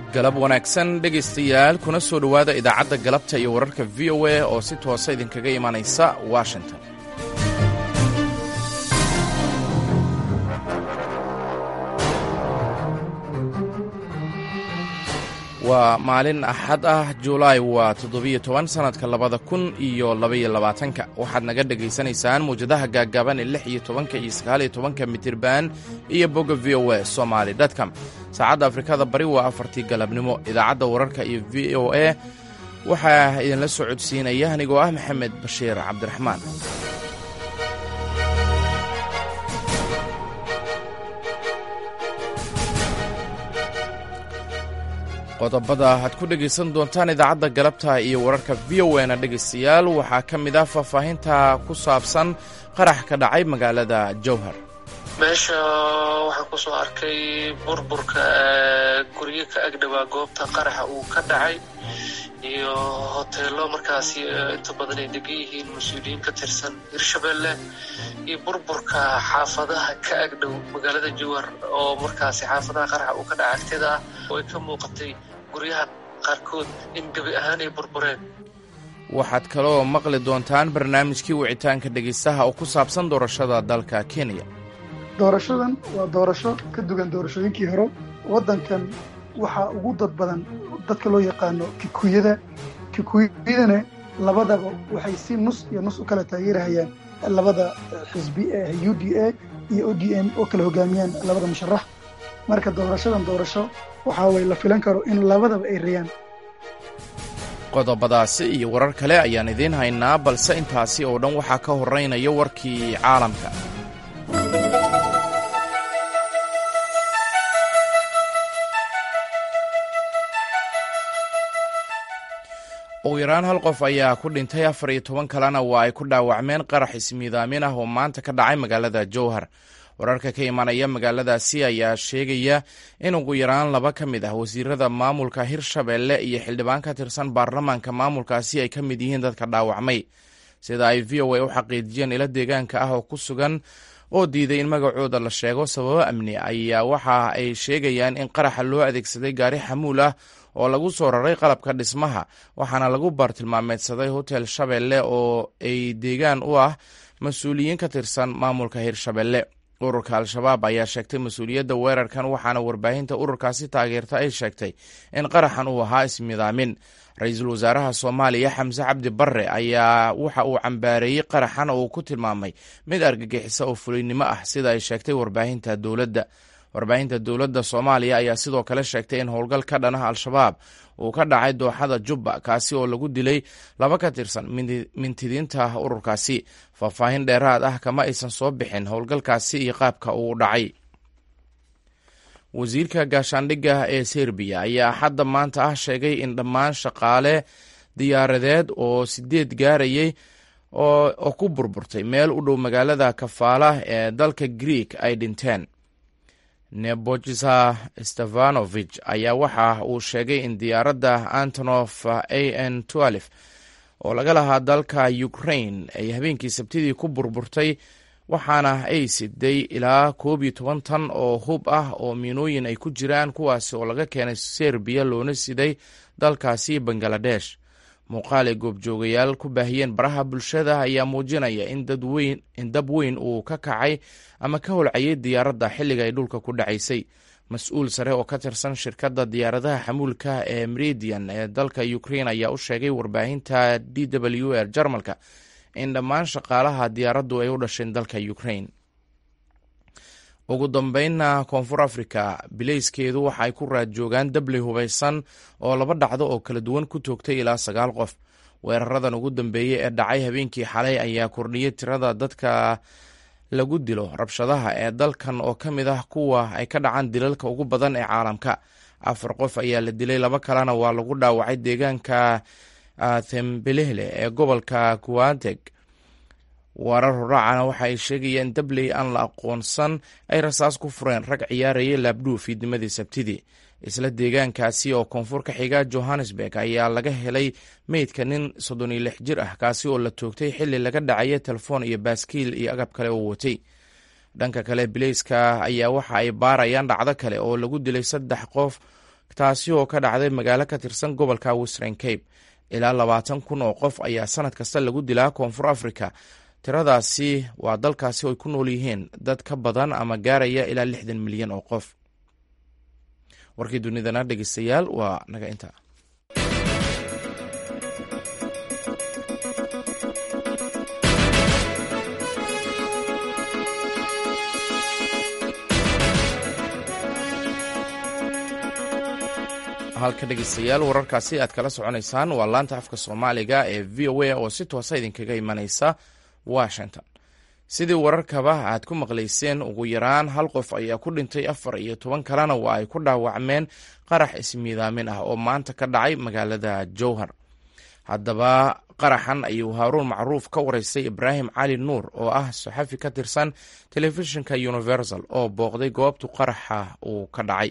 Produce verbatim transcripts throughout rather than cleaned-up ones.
galab wanaagsan dhegaystayaal kuna soo dhowaada idaacadda galabta iyo wararka v o a oo si toosa idinkaga imanaysa washington. waa maalin axad ah, julaay waa toddobiyo toban sannadka labada kun iyo labaiyo labaatanka. waxaad naga dhegaysanaysaan mawjadaha gaagaaban ee lix iyo tobanka iyo sagaaliyo tobanka mitirban iyo bogga v o a somali com. saacadda afrikada bari waa afartii galabnimo. idaacadda wararka iyo v o a waxaa idinla soo codsiinaya anigoo ah maxamed bashiir cabdiraxmaan. qodobada aad ku dhegaysan doontaan idaacadda galabta iyo wararka v o na dhegaystayaal waxaa ka mid ah faahfaahinta ku saabsan qarax ka dhacay magaalada jowhar. meesha waxaan ku soo arkay burburka guryo ka agdhawaa goobta qaraxa uu ka dhacay iyo hoteelo markaasi inta badan ay degan yihiin mas-uuliyiin ka tirsan hirshabelle iyo burburka xaafadaha ka agdhow magaalada jowhar oo markaasi xaafadaha qaraxa uu ka dhacay agteeda ah oo ay ka muuqatay guryaha qaarkood in gebi ahaan ay burbureen. waxaad kaloo maqli doontaan barnaamijkii wicitaanka dhegaystaha oo ku saabsan doorashada dalka kenya. doorashadan waa doorasho ka duwan doorashooyinkii hore. waddankan waxaa ugu dad badan dadka loo yaqaano kikuyada. kikuyadana labadaba waxay si nus iyo nus u kala taageerahayaan labada xisbi ee u d a iyo o d m oo kala hogaamiyaan labada musharax. marka doorashadan doorasho waxaa way la filan karo in labadaba ay rayaan. qodobadaasi iyo warar kale ayaan idiin haynaa, balse intaasi oo dhan waxaa ka horraynaya warkii caalamka. ugu yaraan hal qof ayaa ku dhintay, afar iyo toban kalena waa ay ku dhaawacmeen qarax ismiidaamin ah oo maanta ka dhacay magaalada jowhar. wararka ka imanaya magaaladaasi ayaa sheegaya in ugu yaraan laba ka mid ah wasiirada maamulka hirshabelle iyo xildhibaan ka tirsan baarlamaanka maamulkaasi ay ka mid yihiin dadka dhaawacmay, sida ay v o a u xaqiijiyeen ilo deegaanka ah oo ku sugan oo diiday in magacooda la sheego sababo amni. ayaa waxa ay sheegayaan in qaraxa loo adeegsaday gaari xamuul ah oo lagu soo raray qalabka dhismaha, waxaana lagu baartilmaameedsaday hotel shabelle oo ay deegaan u ah mas-uuliyiin ka tirsan maamulka hirshabelle. ururka al-shabaab ayaa sheegtay mas-uuliyadda weerarkan, waxaana warbaahinta ururkaasi taageerta ay sheegtay in qaraxan uu ahaa ismidaamin. ra-iisul wasaaraha soomaaliya xamse cabdi barre ayaa waxa uu cambaareeyey qaraxan oo uu ku tilmaamay mid argagixisa oo fuliynimo ah, sida ay sheegtay warbaahinta dowladda. warbaahinta dowladda soomaaliya ayaa sidoo kale sheegtay in howlgal ka dhan ah al-shabaab uu ka dhacay dooxada jubba, kaasi oo lagu dilay laba ka tirsan mintidiinta ururkaasi. faahfaahin dheeraad ah kama aysan soo bixin howlgalkaasi iyo qaabka uu dhacay. wasiirka gaashaandhigga ee serbiya ayaa xadda maanta ah sheegay in dhammaan shaqaale diyaaradeed oo sideed gaarayay oo ku burburtay meel u dhow magaalada kafaala ee dalka greek ay dhinteen. nebojsa stefanovich ayaa waxa uu sheegay in diyaaradda antonof a n oo laga lahaa dalka ukraine ay habeenkii sabtidii ku burburtay, waxaana ay siday ilaa koob iyo toban tan oo hub ah oo miinooyin ay ku jiraan, kuwaasi oo laga keenay serbiya loona siday dalkaasi bangaladesh. muuqaal ay goobjoogayaal ku baahiyeen baraha bulshada ayaa muujinaya in dab weyn uu ka kacay ama ka holcayay diyaaradda xilliga ay dhulka ku dhacaysay. mas-uul sare oo ka tirsan shirkadda diyaaradaha xamuulka ee meridian ee dalka ukraine ayaa u sheegay warbaahinta d w r jarmalka in dhammaan shaqaalaha diyaaraddu ay u dhasheen dalka ukraine. ugu dambeynna koonfur africa bileyskeedu waxa ay ku raad joogaan dabley hubaysan oo laba dhacdo oo kala duwan ku toogtay ilaa sagaal qof. weeraradan ugu dambeeyey ee dhacay habeenkii xalay ayaa kordhiyey tirada dadka lagu dilo rabshadaha ee dalkan oo ka mid ah kuwa ay ka dhacaan dilalka ugu badan ee caalamka. afar qof ayaa la dilay, laba kalena waa lagu dhaawacay deegaanka thembelehle ee gobolka kuwateg. warar horaacana waxa ay sheegayeen dabley aan la aqoonsan ay rasaas ku fureen rag ciyaarayay laabdhuuf fiidnimadii sabtidii. isla deegaankaasi oo koonfur ka xiga johannesburg ayaa laga helay meydka nin soddon iyo lix jir ah, kaasi oo la toogtay xilli laga dhacaya telefoon iyo baaskiil iyo agab kale oo watay. dhanka kale bileyska ayaa waxa ay baarayaan dhacdo kale oo lagu dilay saddex qof taasi oo ka dhacday magaalo ka tirsan gobolka western cape. ilaa labaatan kun oo qof ayaa sanad kasta lagu dilaa koonfur africa. tiradaasi waa dalkaasi oo ay ku nool yihiin dad ka badan ama gaaraya ilaa lixdan milyan oo qof. warkii dunidana dhegeystayaal waa naga inta. halka dhegeystayaal wararkaasi aad kala soconaysaan waa laanta afka soomaaliga ee v o a oo si toosa idinkaga imanaysa washington. sidii wararkaba aad ku maqlayseen, ugu yaraan hal qof ayaa ku dhintay, afar iyo toban kalena waa ay ku dhaawacmeen qarax ismiidaamin ah oo maanta ka dhacay magaalada jowhar. haddaba qaraxan ayuu haaruun macruuf ka wareystay ibraahim cali nuur oo ah saxafi ka tirsan telefishinka universal oo booqday goobtu qaraxa uu ka dhacay.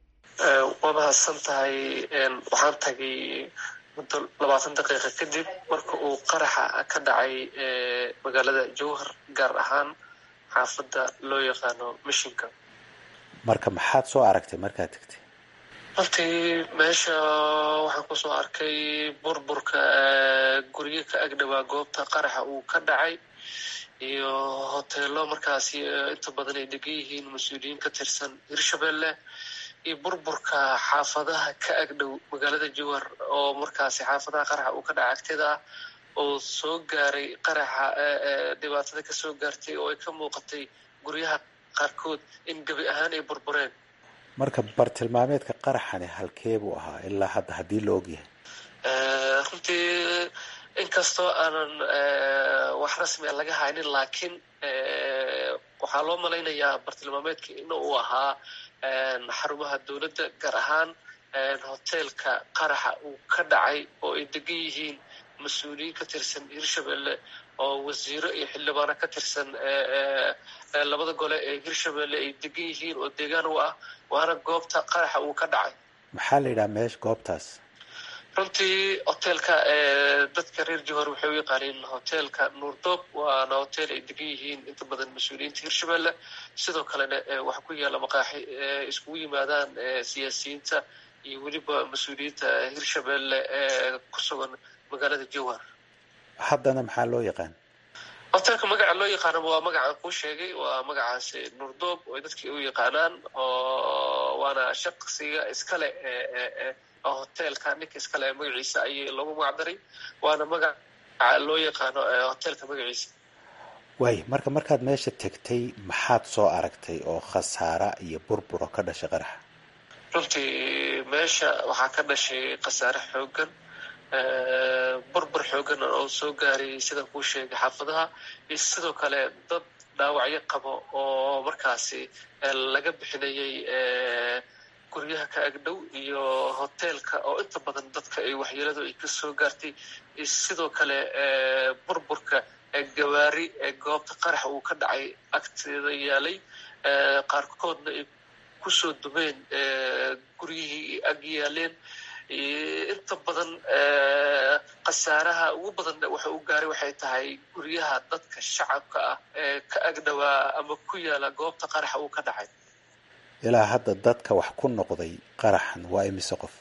waa mahadsan tahay. waxaan tagay muddo labaatan daqiiqa kadib marka uu qaraxa ka dhacay magaalada jowhar, gaar ahaan xaafadda loo yaqaano mishinka. marka maxaad soo aragtay markaad tagtay? hortii meesha waxaan kusoo arkay burburka guryo ka agdhawaa goobta qaraxa uu ka dhacay iyo hoteelo markaasi inta badan ay degan yihiin mas-uuliyiin ka tirsan hirshabelle, iyo burburka xaafadaha ka agdhow magaalada jowhar oo markaasi xaafadaha qaraxa uu ka dhaca agteeda ah oo soo gaaray qaraxa dhibaatada ka soo gaartay oo ay ka muuqatay guryaha qaarkood in gebi ahaan ay burbureen. marka bartilmaameedka qaraxani halkee buu ahaa ilaa hadda haddii la ogyahay? runtii inkastoo aanan wax rasmia laga haynin, laakiin waxaa loo malaynayaa bartilmaameedka in uu ahaa xarumaha dowladda, gaar ahaan hoteelka qaraxa uu ka dhacay oo ay degan yihiin mas-uuliyiin ka tirsan hirshabelle oo wasiiro iyo xildhibaano ka tirsan labada gole ee hirshabelle ay degan yihiin oo deegaan u ah, waana goobta qaraxa uu ka dhacay. maxaa la yidhaha meesha goobtaas? runtii hoteelka dadka reer jowhar waxay u yaqaaniin hoteelka nuurdoob, waana hotel ay degan yihiin inta badan mas-uuliyiinta hirshabelle. sidoo kalena waxaa ku yaalla maqaaxi iskugu yimaadaan siyaasiyiinta iyo weliba mas-uuliyiinta hirshabelle ee ku sugan magaalada jowhar. haddana maxaa loo yaqaan? hoteelka magaca loo yaqaano waa magacaan kuu sheegay, waa magacaasi nuurdoob oo dadkii u yaqaanaan, oo waana shaqsiga iskale hoteelka ninka iskale magaciisa ayay loogu magacdaray, waana magaca loo yaqaano hoteelka magaciisa. waay, marka markaad meesha tegtay maxaad soo aragtay oo khasaara iyo burburo ka dhashay qaraxa? runtii meesha waxaa ka dhashay khasaare xoogan, burbur xoogan oo soo gaaray sida kuu sheegay xaafadaha, iyo sidoo kale dad dhaawacyo qabo oo markaasi laga bixinayay guryaha ka agdhow iyo hoteelka oo inta badan dadka ay waxyeeladu ay ka soo gaartay, iyo sidoo kale burburka gawaari ee goobta qaraxa uu ka dhacay agteeda yaalay, qaarkoodna ay kusoo dumeen guryihii ag yaaleen. inta badan khasaaraha ugu badan waxa uu gaaray waxay tahay guryaha dadka shacabka ah ee ka agdhawaa ama ku yaala goobta qaraxa uu ka dhacay. ilaa hadda dadka wax ku noqday qaraxan waa imise qof?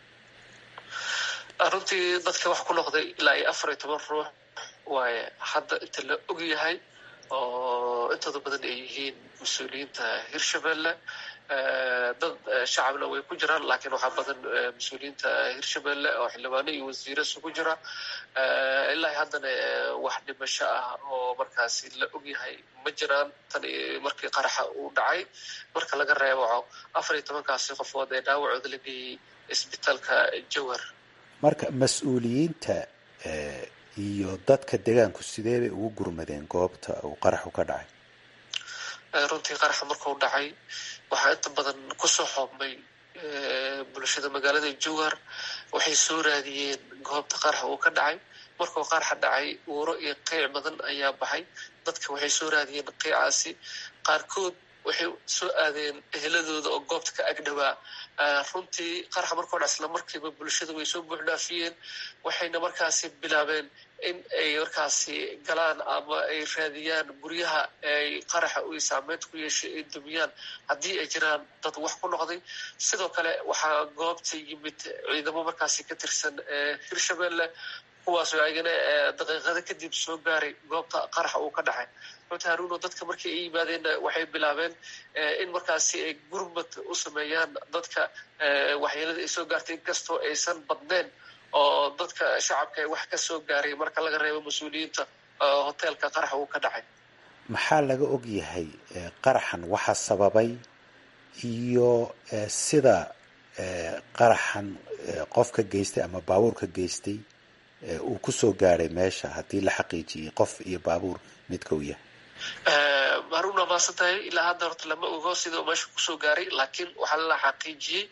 runtii dadka wax ku noqday ilaa iyo afar iyo toban ruux waaye hadda inta la og yahay, oo intooda badan ay yihiin mas-uuliyiinta hirshabelle. dad shacabna way ku jiraan, laakiin waxaa badan mas-uuliyiinta hirshabelle oo xildhibaano iyo wasiiro isugu jira. ilaa haddana wax dhimasho ah oo markaasi la ogyahay ma jiraan tan markii qaraxa uu dhacay, marka laga reebo afar iyo tobankaasi qofood ee dhaawacooda la geeyey isbitaalka jowhar. marka mas-uuliyiinta iyo dadka deegaanku sidee bay ugu gurmadeen goobta uu qaraxu ka dhacay? runtii qaraxa markuu dhacay waxaa inta badan kusoo xoobmay bulshada magaalada jowhar, waxay soo raadiyeen goobta qaraxa uu ka dhacay. markuu qaraxa dhacay uuro iyo qiic badan ayaa baxay, dadka waxay soo raadiyeen qiicaasi. qaarkood waxay soo aadeen eheladooda oo goobta ka agdhawaa. runtii qaraxa markoo dha isla markiiba bulshada way soo buuxdhaafiyeen waxayna markaasi bilaabeen in ay markaasi galaan ama ay raadiyaan guryaha ay qaraxa u saameynta ku yeeshay ay dumiyaan haddii ay jiraan dad wax ku noqday. sidoo kale waxaa goobta yimid ciidamo markaasi ka tirsan hirshabelle kuwaasoo ayagana daqiiqada kadib soo gaaray goobta qaraxa uu ka dhacay. runtii haruuno dadka markii ay yimaadeen waxay bilaabeen in markaasi ay gurmad u sameeyaan dadka waxyeelada ay soo gaartay inkastoo aysan badneen oo dadka shacabka ay wax ka soo gaaray marka laga reebo mas-uuliyiinta hoteelka qaraxa uu ka dhacay. maxaa laga og yahay qaraxan waxa sababay iyo sida qaraxan qofka geystay ama baabuurka geystay uu ku soo gaaray meesha haddii la xaqiijiyey qof iyo baabuur midka uu yahay? haruna maasan tahay ilaa hadda horta lama ogo sida uu meesha kusoo gaaray laakiin waxaa la xaqiijiyey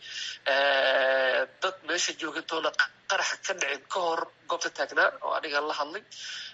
dad meesha joogay doona qaraxa ka dhicin ka hor goobta taagnaa oo aniga la hadlay.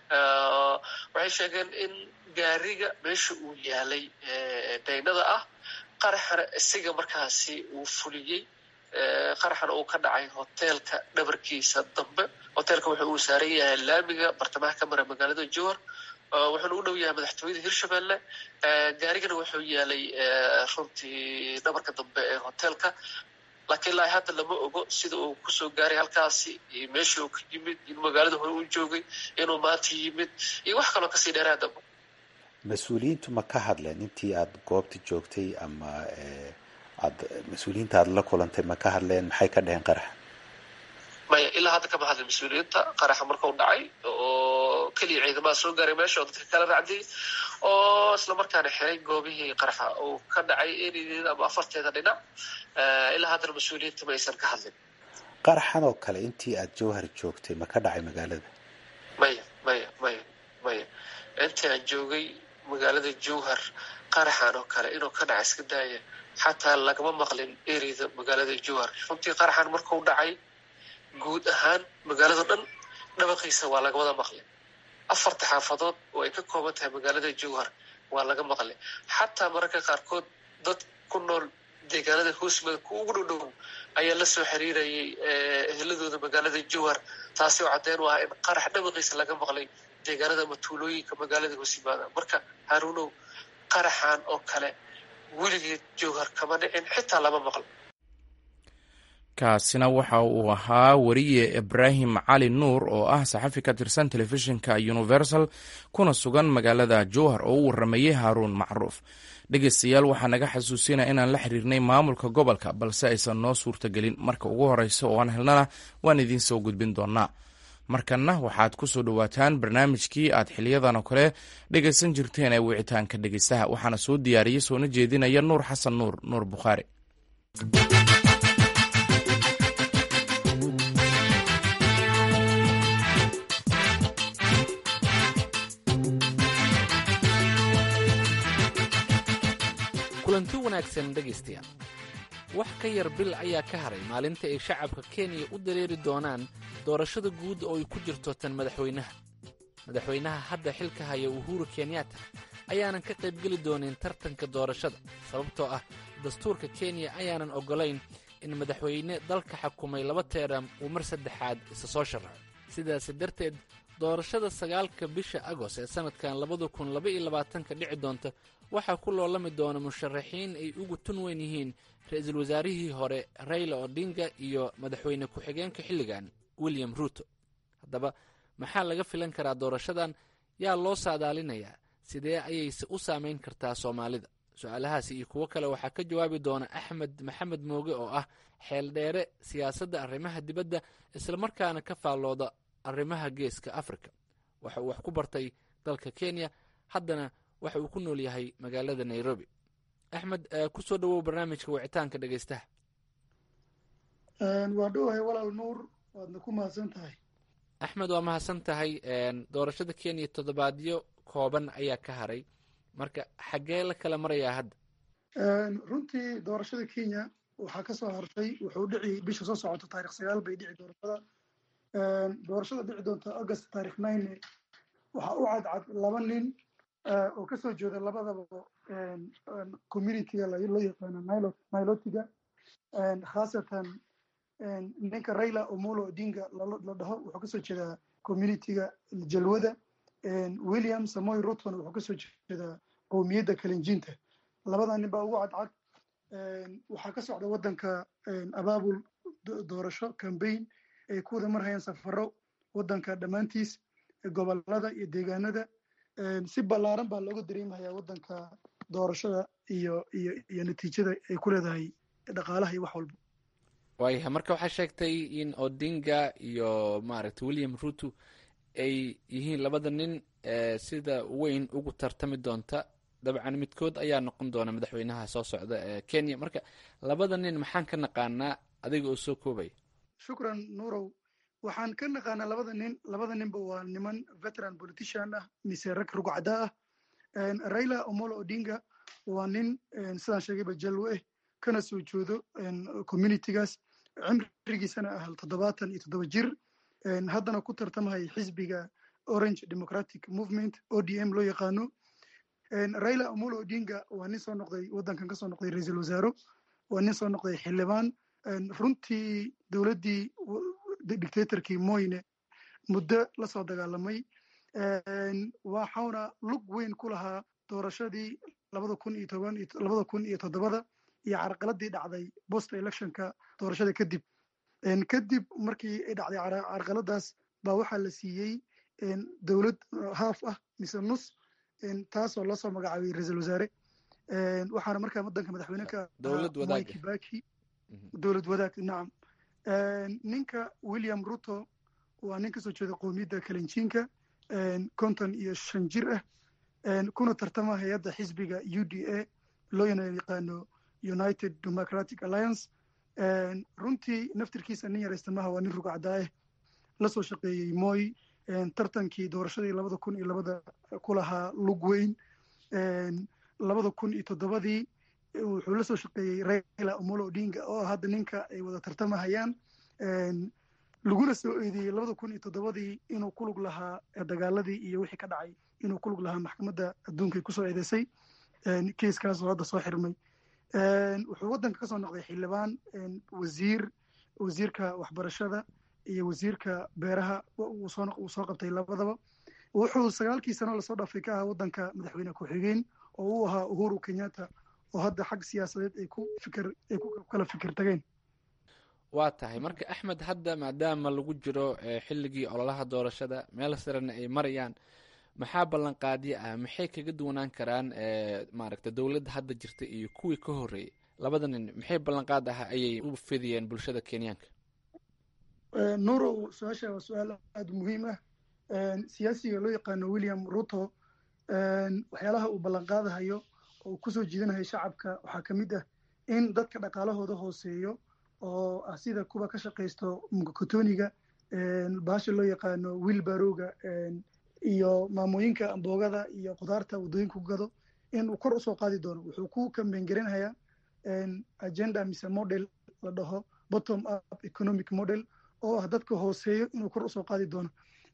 waxay sheegeen in gaariga meesha uu yaalay daynada ah qaraxana isaga markaasi uu fuliyey. qaraxana uu ka dhacay hoteelka dhabarkiisa dambe. hoteelka wuxuu uu saaran yahay laamiga bartamaha ka mara magaalada jowhar wuxuuna u dhow yahay madaxtooyada hirshabelle. gaarigana wuxuu yaalay runtii dhabarka dambe ee hoteelka laakiin ilaa hadda lama ogo sida uu kusoo gaaray halkaasi iyo meeshii uu ka yimid in magaalada hore uu joogay inuu maanta yimid iyo wax kaloo kasii dheeraadaba. mas-uuliyiintu ma ka hadleen intii aada goobta joogtay ama aad mas-uuliyiinta aada la kulantay ma ka hadleen maxay ka dheheen qaraxa? maya ilaa hadda kama hadlin mas-uuliyiinta. qaraxa markau dhacay oo keliya ciidamada soo gaaray meesha oo dadka kala raacday oo isla markaana xiray goobihii qaraxa uu ka dhacay eredeeda ama afarteeda dhinac. ilaa haddana mas-uuliyiinta ma aysan ka hadlin. qaraxan oo kale intii aada jowhar joogtay ma ka dhacay magaalada? maya maya maya maya intii aan joogay magaalada jowhar qaraxan oo kale inuu ka dhaca iska daaya xataa lagama maqlin ereyda magaalada jowhar. runtii qaraxan markuu dhacay guud ahaan magaalado dhan dhabaqiisa waa laga wada maqlay. afarta xaafadood oo ay ka kooban tahay magaalada jowhar waa laga maqlay. xataa mararka qaarkood dad ku nool deegaanada hoosmada ku ugu dhow dhow ayaa la soo xiriirayay eheladooda magaalada jowhar taasi oo caddeyn u ah in qarax dhabaqiisa laga maqlay deegaanada ama tuulooyinka magaalada hoos yimaada. marka haruunow qaraxan oo kale weligeed jowhar kama dhicin xitaa lama maqlo. kaasina waxa uu ahaa wariye ibraahim cali nuur oo ah saxafi ka tirsan telefishinka universal kuna sugan magaalada jowhar oo u waramayey haaruun macruuf. dhegeystayaal waxaa naga xasuusinaya inaan la xiriirnay maamulka gobolka balse aysan noo suurtagelin. marka ugu horeysa oo aan helnana waan idiin soo gudbin doonaa. markanna waxaad ku soo dhowaataan barnaamijkii aad xiliyadan oo kale dhegaysan jirteen ee wicitaanka dhegeystaha waxaana soo diyaariyey soona jeedinaya nuur xasan nuur nuur bukhaari. kulanti wanaagsan dhegaystayaal. wax ka yar bil ayaa ka haray maalinta ay shacabka kenya u dareeri doonaan doorashada guud oo ay ku jirto tan madaxweynaha. madaxweynaha hadda xilka haya uhuru kenyatta ayaanan ka qaybgeli doonin tartanka doorashada sababtoo ah dastuurka kenya ayaanan oggolayn in madaxweyne dalka xukumay laba teeram uu mar saddexaad isa soo sharaxo. sidaasi darteed doorashada sagaalka bisha agoost ee sannadkan labada kun laba iyo labaatanka dhici doonta waxaa ku loolami doona musharaxiin ay ugu tun weyn yihiin ra-iisul wasaarihii hore Raila Odinga iyo madaxweyne ku-xigeenka xilligan William Ruto. haddaba maxaa laga filan karaa doorashadan? yaa loo saadaalinayaa? sidee ayayse u saamayn kartaa Soomaalida? su-aalahaasi iyo kuwo kale waxaa ka jawaabi doona Axmed Maxamed Mooge oo ah xeeldheere siyaasadda arrimaha dibadda islamarkaana ka faallooda arrimaha geeska Afrika. waxa uu wax ku bartay dalka Kenya haddana waxa uu ku nool yahay magaalada Nairobi. Axmed, ku soo dhawow barnaamijka wicitaanka dhegaystaha. waa dhowahay walaal nuur, waadna ku mahadsan tahay. Axmed, waa mahadsan tahay. doorashada Kenya toddobaadyo kooban ayaa ka haray, marka xaggee la kala marayaa hadda? runtii doorashada Kenya waxaa ka soo hartay wuxuu dhici bisha soo socota taarikh sagaal bay dhici doorashada. doorashada dhici doonta August taarikh nine waxaa u cadcad laba nin oo ka soo jeeda labadaba communityga loo yaqaano nilotiga khaasatan ninka Raila Omolo Odinga la dhaho wuxuu kasoo jeedaa communityga jalwada. William Samoei Ruto wuxuu kasoo jeedaa qowmiyadda Kalenjinta. labada nin baa ugu cadcad. waxaa ka socda wadanka abaabul doorasho campaign ay ku wada marhayaan safaro wadanka dhammaantiis gobolada iyo deegaanada. si ballaaran baa looga dareemayaa wadanka doorashada iyo iyo iyo natiijada ay ku leedahay dhaqaalaha iyo wax walba. waayahay marka waxaa sheegtay in Odinga iyo maaragtay William Ruto ay yihiin labada nin sida weyn ugu tartami doonta. dabcan midkood ayaa noqon doona madaxweynaha soo socda ee Kenya. marka labada nin maxaan ka naqaanaa adiga oo soo koobay? shukran Nurow. waxaan ka naqaanaa labada nin labada ninba waa niman veteran politician ah mise rag rugcada ah. Raila Omolo Odinga waa nin sidaan sheegayba jalwe eh kana soo jeedo communitygaas, cimrigiisana ah toddobaatan iyo toddoba jir. haddana ku tartamaya xisbiga Orange Democratic Movement O D M loo yaqaano. Raila Omolo Odinga waa nin soo noqday wadankan ka soo noqday ra'iisul wasaare, waa nin soo noqday xildhibaan. runtii dowladdii dictatorkii Moyne muddo la soo dagaalamay. waxaana lug weyn ku lahaa doorashadii labada kun iyo toban labada kun iyo toddobada iyo carqaladii dhacday post electionka doorashada kadib. kadib markii ay dhacday carqaladaas baa waxaa la siiyey dowlad haaf ah mise nus taasoo loo soo magacaabay ra'iisul wasaare. waxaana markaa wadanka madaxweyne ka dowlad wadaag Kibaki dowlad wadaag nacam. ninka William Ruto waa nin kasoo jeeda qowmiyadda Kalenjinka, konton iyo shan jir ah, kuna tartama hay-adda xisbiga U D A loo yaqaano United Democratic Alliance. runtii naftirkiisa nin yaraysta maaha, waa nin rugcada ah la soo shaqeeyey Moi. tartankii doorashadii labada kun iyo labada ku lahaa lug weyn. labada kun iyo toddobadii wuxuu la soo shaqeeyey Raila Omolo Odinga oo hadda ninka ay wada tartamahayaan. laguna soo eedeeyey labada kun iyo toddobadii inuu ku lug lahaa dagaaladii iyo wixii ka dhacay, inuu ku lug lahaa maxkamadda adduunka ay kusoo eedeysay. kiiskaasoo hadda soo xirmay. wuxuu wadanka kasoo noqday xildhibaan, wasiir wasiirka waxbarashada iyo wasiirka beeraha uu soo uu soo qabtay labadaba. wuxuu sagaalkii sano lasoo dhaafay ka ahaa wadanka madaxweyne ku-xigeen oo uu ahaa Uhuru Kenyatta oo hadda xag siyaasadeed ay ku fikir ay ku kala fikir tageen. waa tahay marka Axmed, hadda maadaama lagu jiro xilligii ololaha doorashada meel sarena ay marayaan, maxaa ballanqaadyo ah maxay kaga duwanaan karaan maaragta dowladda hadda jirta iyo kuwii ka horreeyay? labada nin maxay ballanqaad ah ayay u fidiyeen bulshada Kenyaanka? Nurow, su-aasha waa su-aal aada muhiim ah. siyaasiga loo yaqaano William Ruto waxyaalaha uu ballanqaadahayo oo uu kusoo jiidanayo shacabka waxaa ka mid ah in dadka dhaqaalahooda hooseeyo oo ah sida kuwa ka shaqaysto mkokotoniga, baasha loo yaqaano wheelbarrowga iyo maamooyinka amboogada iyo khudaarta waddooyinka ku gado in uu kor usoo qaadi doono. wuxuu ku kambeyngarinayaa agenda mise model la dhaho bottom up economic model oo ah dadka hooseeyo inuu kor usoo qaadi doono.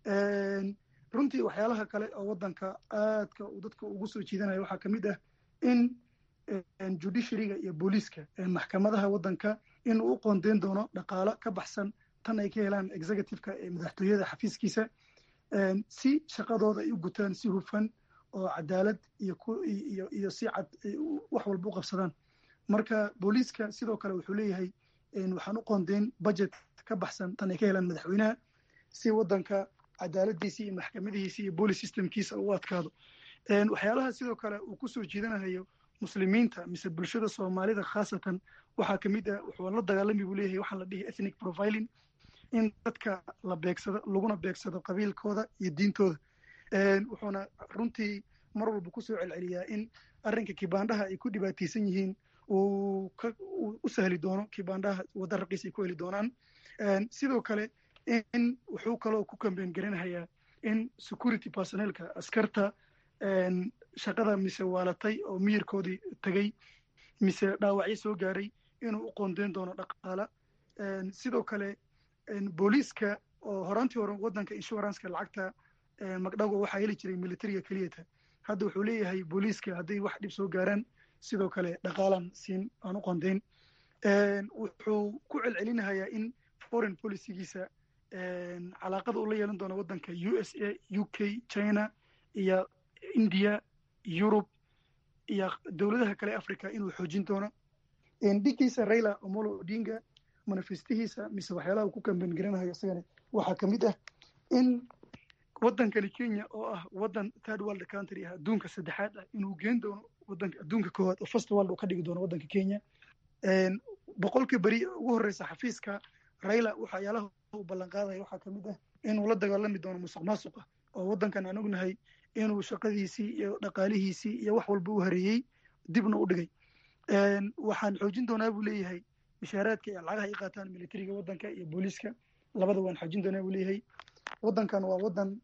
runtii waxyaalaha kale oo wadanka aadka uu dadka ugu soo jiidanayo waxaa ka mid ah in judiciaryga iyo booliiska maxkamadaha wadanka inuu u qoondeyn doono dhaqaalo ka baxsan tan ay ka helaan executive-ka ee madaxtooyada xafiiskiisa, si shaqadooda ay u gutaan si hufan oo cadaalad iyo iyo iyo si cad wax walba u qabsadaan. marka booliiska sidoo kale wuxuu leeyahay waxaan u qoondeyn budget ka baxsan tan ay ka helaan madaxweynaha si wadanka cadaaladiisa iyo maxkamadihiisa iyo police systemkiisa u adkaado. waxyaalaha sidoo kale uu kusoo jiidanayo muslimiinta mise bulshada Soomaalida khaasatan waxaa ka mid ah wuxuu la dagaalami buu leeyahay waxaan la dhihi ethnic profiling, in dadka la beegsado laguna beegsado qabiilkooda iyo diintooda. wuxuuna runtii mar walba kusoo celceliyaa in arrinka kibaandhaha ay ku dhibaataysan yihiin uu u sahli doono kibaandhaha wadda raqiis ay ku heli doonaan. sidoo kale in wuxuu kaloo ku kambeyn garinayaa in security personnelka askarta shaqada mise waalatay oo miyirkoodii tagay mise dhaawacyo soo gaaray inuu u qoondeyn doono dhaqaala. sidoo kale booliiska oo horaantii hore wadanka insuranska lacagta magdhago waxaa heli jiray militariga keliyata, hadda wuxuu leeyahay booliiska hadday wax dhib soo gaaraan sidoo kale dhaqaalan siin aan u qondayn. wuxuu ku celcelinahayaa in foreign policygiisa calaaqada uu la yeelan doono waddanka u s a u k china iyo india yurub iyo dowladaha kale africa inuu xoojin doono. dhigiisa Raila Amolo Odinga manifestihiisa mise waxyaalaha uu ku kambeyn garanayo isagana waxaa ka mid ah in waddankani Kenya oo ah waddan third world country ah adduunka saddexaad ah inuu geen doono waddanka adduunka koowaad oo first world uu ka dhigi doono waddanka Kenya. boqolkii beri ugu horeysa xafiiska Raila waxyaalaha uu ballan qaadayo waxaa ka mid ah inuu la dagaalami doono musuq maasuqa oo waddankan aan ognahay inuu shaqadiisii iyo dhaqaalihiisii iyo wax walba u hareeyey dibna u dhigay. waxaan xoojin doonaa buu leeyahay mishaaraadka iyo lacagaha ay qaataan militariga waddanka iyo booliiska labada waan xoojin doonaa buu leeyahay. waddankan waa waddan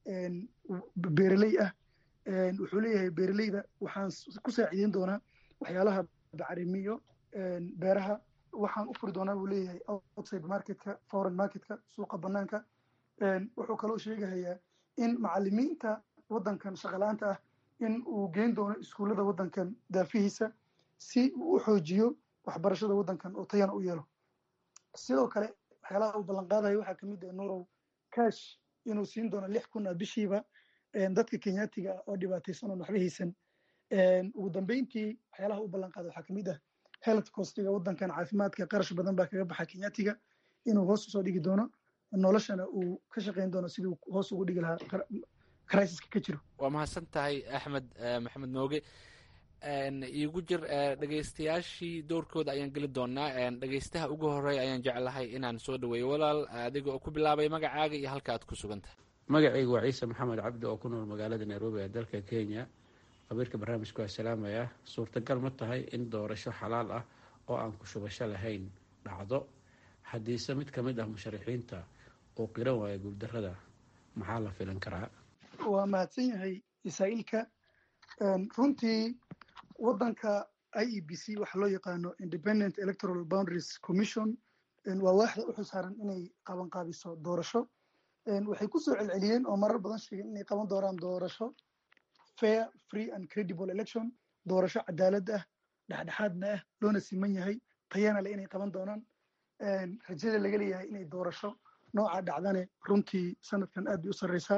beeraley ah. wuxuu leeyahay beeraleyda waxaan ku saacideyn doonaa waxyaalaha bacrimiyo beeraha. waxaan u furi doonaa buu leeyahay outside marketka foreign marketka suuqa banaanka. wuxuu kaloo sheegahayaa in macalimiinta waddankan shaqalaanta ah in uu geen doono iskuullada waddankan daafihiisa si uu u xoojiyo waxbarashada waddankan oo tayana u yeelo. sidoo kale waxyaalaha uu ballan qaadayo waxaa ka mid ah nurow cash inuu siin doono lix kun ah bishiiba dadka kenyaatiga ah oo dhibaataysan oon waxba haysan. ugu dambeyntii waxyaalaha uu ballan qaada waxaa ka mid ah health costiga waddankan caafimaadka qarash badan baa kaga baxa kenyaatiga inuu hoos usoo dhigi doono noloshana uu ka shaqayn doono siduu hoos ugu dhigi lahaa criisiska ka jiro. waa mahadsan tahay axmed maxamed mooge. iigu jir dhegeystayaashii doorkooda ayaan geli doonaa. dhegeystaha ugu horeeya ayaan jeclahay inaan soo dhaweeyo walaal adiga oo ku bilaabay magacaaga iyo halka aad ku sugan tahay. magacaygu waa ciise maxamed cabdi oo ku nool magaalada nairobi ee dalka kenya. qabiirka barnaamijku waa salaamaya. suurtagal ma tahay in doorasho xalaal ah oo aan ku shubasho lahayn dhacdo haddiise mid ka mid ah musharaxiinta uu qiran waayo guuldarrada maxaa la filan karaa? waa mahadsan yahay isaa'iilka. runtii waddanka i e b c waxa loo yaqaano independent electoral boundaries commission waa waaxda u xilsaaran inay qaban qaabiso doorasho. waxay ku soo celceliyeen oo marar badan sheegeen inay qaban doonaan doorasho fair free and credible election doorasho cadaalad ah dhexdhexaadna ah loona siman yahay tayana le inay qaban doonaan. rajada laga leeyahay inay doorasho nooca dhacdane runtii sanadkan aad bay u sarreysaa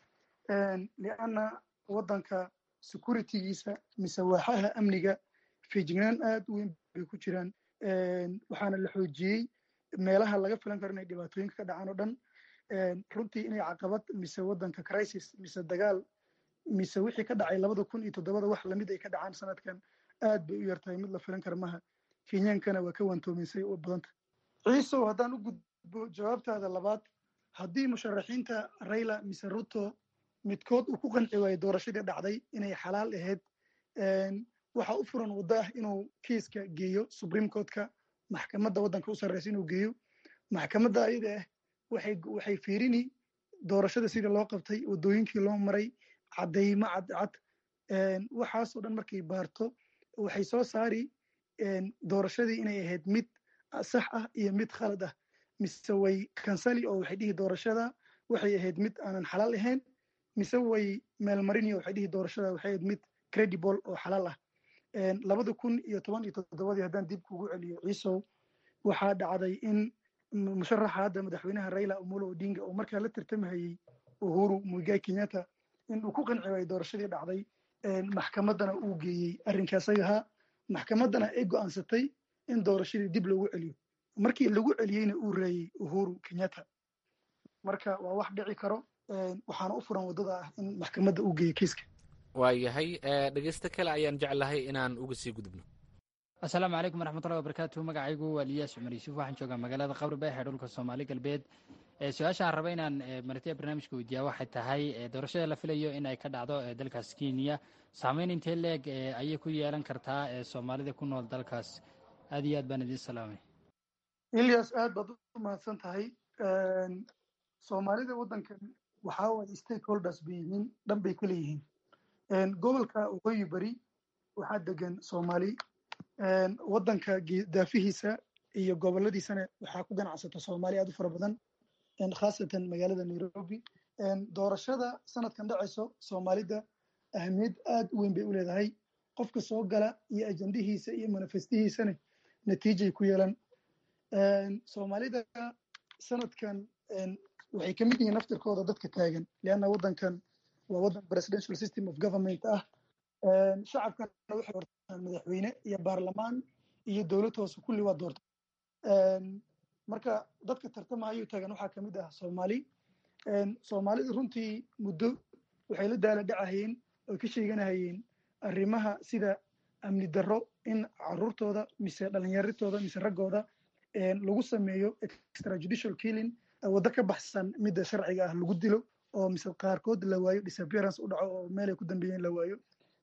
lianna waddanka securitygiisa mise waaxaha amniga feejignaan aad u weyn bay ku jiraan. waxaana la xoojiyey meelaha laga filan karo inay dhibaatooyinka ka dhacaan oo dhan. runtii inay caqabad mise waddanka crisis mise dagaal mise wixii ka dhacay labada kun iyo toddobada wax lamid ay ka dhacaan sanadkan aad bay u yartahay mid la filan kara maha. kenyaankana waa ka waantoominsay oo badanta. ciisow haddaan u gudbo jawaabtaada labaad haddii musharaxiinta Raila mise Ruto midkood uu ku qanci waayo doorashadii dhacday inay xalaal ahayd waxaa u furan waddo ah inuu kiiska geeyo supreme courtka maxkamadda waddanka u sarreysa inuu geeyo. maxkamadda ayada ah waxay waxay fiirini doorashada sidii loo qabtay waddooyinkii loo maray caddaymo cadcad waxaasoo dhan markay baarto waxay soo saari doorashadii inay ahayd mid sax ah iyo mid khalad ah mise way kansali oo waxay dhihi doorashada waxay ahayd mid aanan xalaal ahayn mise way meelmarini oo waxay dhihi doorashada waxay ahayd mid credible oo xalaal ah. labada kun iyo toban iyo toddobadii haddaan dib kugu celiyo ciisow waxaa dhacday in musharaxa hadda madaxweynaha Raila Amolo Odinga oo markaa la tartamahayey Uhuru Muigai Kenyatta in uu ku qanci waayo doorashadii dhacday maxkamaddana uu geeyey arrinkaas ayaha maxkamaddana ay go'aansatay in doorashadii dib loogu celiyo. markii lagu celiyeyna uu reeyey Uhuru Kenyatta. marka waa wax dhici karo waxaana u furan waddada ah in maxkamadda uu geeyo kiiska. waayahay dhegeysto kale ayaan jeclahay inaan uga sii gudubno. asalaamu calaykum waraxmatullahi wabarakaatu. magacaygu waa Liyaas Cumar Yuusuf waxaan joogaa magaalada Qabri Bayax ee dhulka Soomaali galbeed. su-aasha aan raba inaan martiya barnaamijka weydiiyaa waxay tahay doorashada la filayo in ay ka dhacdo dalkaas Kenya saameyn intee leeg ayay ku yeelan kartaa Soomaalida ku nool dalkaas? aad iyo aad baan idin salaamay. Ilyas aad baad u mahadsan tahay. Soomaalida waddankan waxaa waay stakeholders bay yihiin dhan bay kala yihiin. gobolka waqooyi bari waxaa degan Soomaali waddanka daafihiisa iyo goboladiisana waxaa ku ganacsata Soomaali aad u fara badan khaasatan magaalada Nairobi. doorashada sanadkan dhacayso Soomaalida ahamiyad aad u weyn bay u leedahay. qofka soo gala iyo ajandihiisa iyo manifestihiisana natiijay ku yeelan. soomaalida sanadkan waxay ka mid yihiin naftirkooda dadka taagan, leanna waddankan waa waddan presidential system of government ah. shacabkana waxay doortaan madaxweyne iyo baarlamaan iyo dowlad hoose kulli waa doorta. marka dadka tartamahayuu taagan waxaa ka mid ah soomaali. soomaalida runtii muddo waxay la daala dhacahayeen oy ka sheeganahayeen arrimaha sida amni darro, in caruurtooda mise dhalinyaritooda mise raggooda lagu sameeyo extrajudicial killing, waddo ka baxsan midda sharciga ah lagu dilo, oo mise qaarkood la waayo, disappearance u dhaco oo meelay ku dambeeyeen la waayo.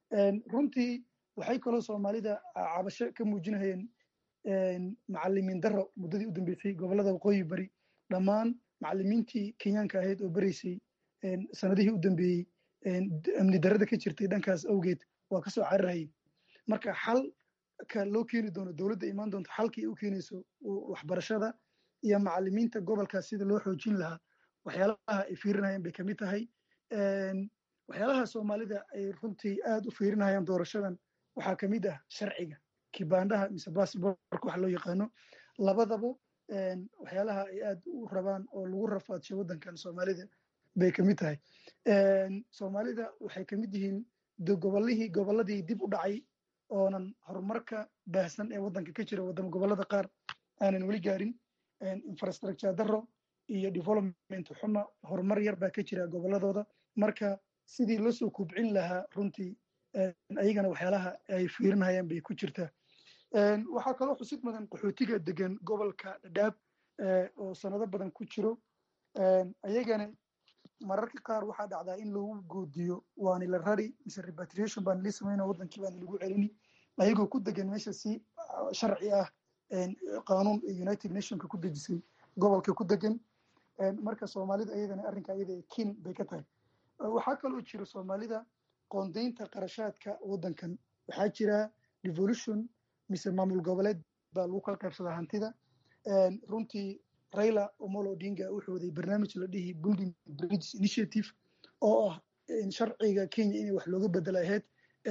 runtii waxay kaloo soomaalida cabasho ka muujinahayeen macalimiin darro muddadii u dambeysay gobollada waqooyi bari. dhammaan macalimiintii kenyaanka ahayd oo baraysay sanadihii u dambeeyey amni darrada ka jirtay dhankaas awgeed waa ka soo cararayay. marka xalka loo keeni doono, dowladda imaan doonto xalkii u keenayso waxbarashada iyo macalimiinta gobolkaas sida loo xoojin lahaa, waxyaalaha ay fiirinayaan bay kamid tahay. waxyaalaha soomaalida ay runtii aad u fiirinayaan doorashadan waxaa kamid ah sharciga kibaandhaha mise bassbortka wax loo yaqaano. labadaba waxyaalaha ay aad u rabaan oo lagu rafaadsho waddankan soomaalida bay kamid tahay. soomaalida waxay kamid yihiin gobolihii gobolladii dib u dhacay oonan horumarka baahsan ee waddanka ka jira wadamo gobollada qaar aanan weli gaarin. infrastructure darro iyo development xuma, horumar yar baa ka jira gobolladooda. marka sidii loo soo kubcin lahaa runtii ayagana waxyaalaha ay fiirinayaan bay ku jirtaa. waxaa kaloo xusid mudan qaxootiga degan gobolka Dadaab oo sanado badan ku jiro. ayagana mararka qaar waxaa dhacdaa in lagu goodiyo waani la rari mise repatriation baan lii samayna waddankii baan lagu celini, ayagoo ku degan meesha si sharci ah qaanuun United Nationka ku dejisay gobolka ku degan. marka soomaalida ayadana arrinka ayada kin bay ka tahay. waxaa kaloo jira soomaalida qoondaynta qarashaadka waddankan. waxaa jira devolution mise maamul goboleed baa lagu kala qaybsadaa hantida. runtii Raila Omolo Odinga wuxuu waday barnaamij la dhihi Building Bridges Initiative oo ah sharciga Kenya in wax looga bedelo ahayd.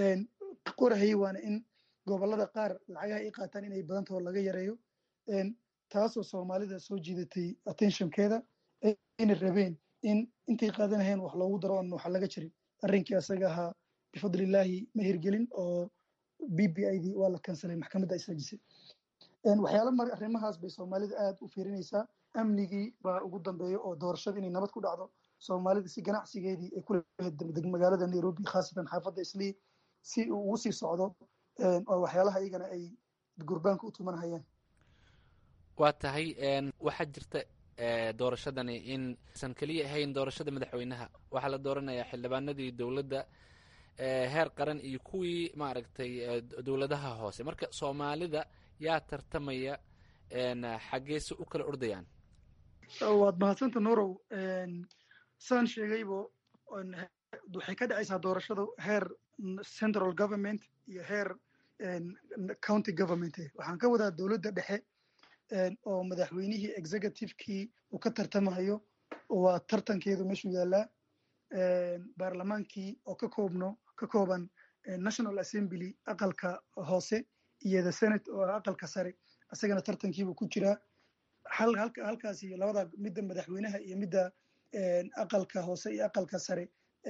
qorahay waana in gobollada qaar lacagaha ay qaataan inay badantaho laga yareeyo. taasoo soomaalida soo jiidatay attentionkeeda inay rabeen in intay qaadanaheen wax loogu daro aan waxa laga jirin. arrinkii asaga ahaa bifadlilaahi ma hirgelin oo B B I D waa la kansalay, maxkamadda isaajisay. waxyaala mar arrimahaas bay soomaalida aad u fiirinaysaa. amnigii baa ugu dambeeya oo doorashada inay nabad ku dhacdo. soomaalida si ganacsigeedii ay ku leedahay magaalada Nairobi khaasatan xaafadda Islii si uu ugu sii socdo oo waxyaalaha iyagana ay gurbaanka u tumanahayaan. waa tahay waxaa jirta doorashadani in san keliya ahayn doorashada madaxweynaha, waxaa la dooranayaa xildhibaanadii dowladda heer qaran iyo kuwii maaragtay dowladaha hoose. marka soomaalida yaa tartamaya, xaggeese u kala ordayaan? waad mahadsanta nuurow. saan sheegaybo waxay ka dhacaysaa doorashada heer central government iyo heer county government. waxaan ka wadaa dowladda dhexe oo madaxweynihii executivekii uu ka tartamayo, waa tartankeedu meeshuu yaallaa. baarlamaankii oo ka koobno ka kooban national assembly aqalka hoose iyo the senate oo aqalka sare, isagana tartankiibuu ku jiraa. halka halkaasi labada midda madaxweynaha iyo midda aqalka hoose iyo aqalka sare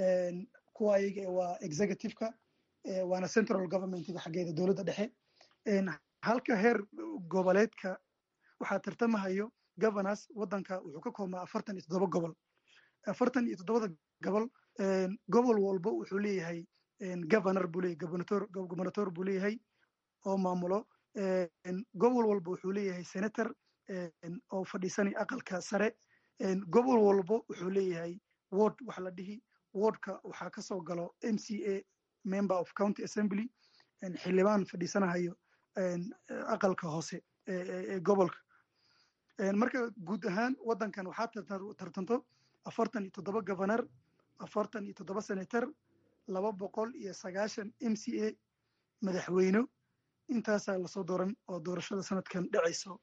kuwa ayaga waa executiveka, waana central governmentiga xaggeeda dowladda dhexe. halka heer goboleedka waxaa tartamahayo governors. waddanka wuxuu ka koobnaa afartan iyo toddoba gobol. afartan iyo toddobada gobol gobol walba wuxuu leeyahay governor buu leeyahay, gobernator gobernator buu leeyahay oo maamulo. gobol walba wuxuu leeyahay senator oo fadhiisanay aqalka sare. gobol walba wuxuu leeyahay ward waxa la dhihi. wardka waxaa ka soo galo M C A, member of county assembly, xildhibaan fadhiisanahayo aqalka hoose ee gobolka. marka guud ahaan waddankan waxaa tartanto afartan iyo toddoba governor, afartan iyo toddoba senator, laba boqol iyo sagaashan M C A madaxweyne. intaasaa lasoo dooran oo doorashada sanadkan dhacayso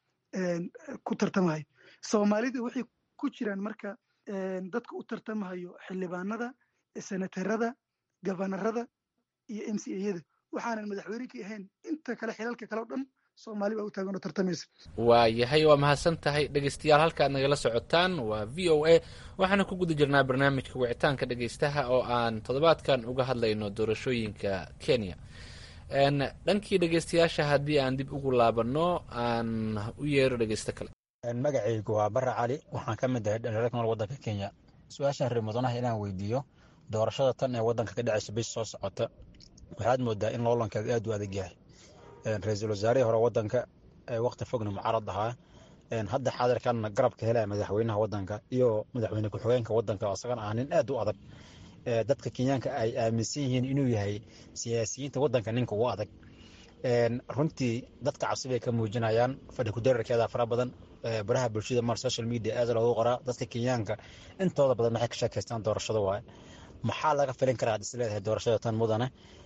ku tartamahay. soomaalida waxay ku jiraan marka dadka u tartamahayo xildhibaanada, senatarada, gabanarada iyo m c ayada waxaanan madaxweyne ka ahayn inta kale xilalka kale o dhan soomaali baa u taagan oo tartamaysa. waa yahay waa mahadsan tahay dhegeystayaal halkaad nagala socotaan waa v o a waxaana ku guda jirnaa barnaamijka wicitaanka dhegeystaha oo aan toddobaadkan uga hadlayno doorashooyinka kenya. dhankii dhegeystayaasha haddii aan dib ugu laabano aan u yeero dhegeysto kale. magacaygu waa Barre Cali, waxaan ka mid ahay dhalinyarada ku nool waddanka Kenya. su-aashaan reer mudanaha inaan weydiiyo doorashada tan ee waddanka ka dhacaysa bish soo socota waxaad moodaa in loolankeeda aad u adag yahay. ra-iisul wasaarihii hore waddanka waqti fogna mucaarad ahaa, hadda xaadirkanna garabka helaya madaxweynaha waddanka iyo madaxweyne ku-xigeenka waddanka isagana ah nin aad u adag. dadka kenyaanka ay aaminsan yihiin inuu yahay siyaasiyiinta waddanka ninka ugu adag. runtii dadka cabsi bay ka muujinayaan, fadhi ku-dararkeeda fara badan, baraha bulshada mar social media aad loogu qoraa. dadka kenyaanka intooda badan waxay ka sheekaystaan doorashada waaye. maxaa laga filin karaa ad isleedahay doorashada tan mudane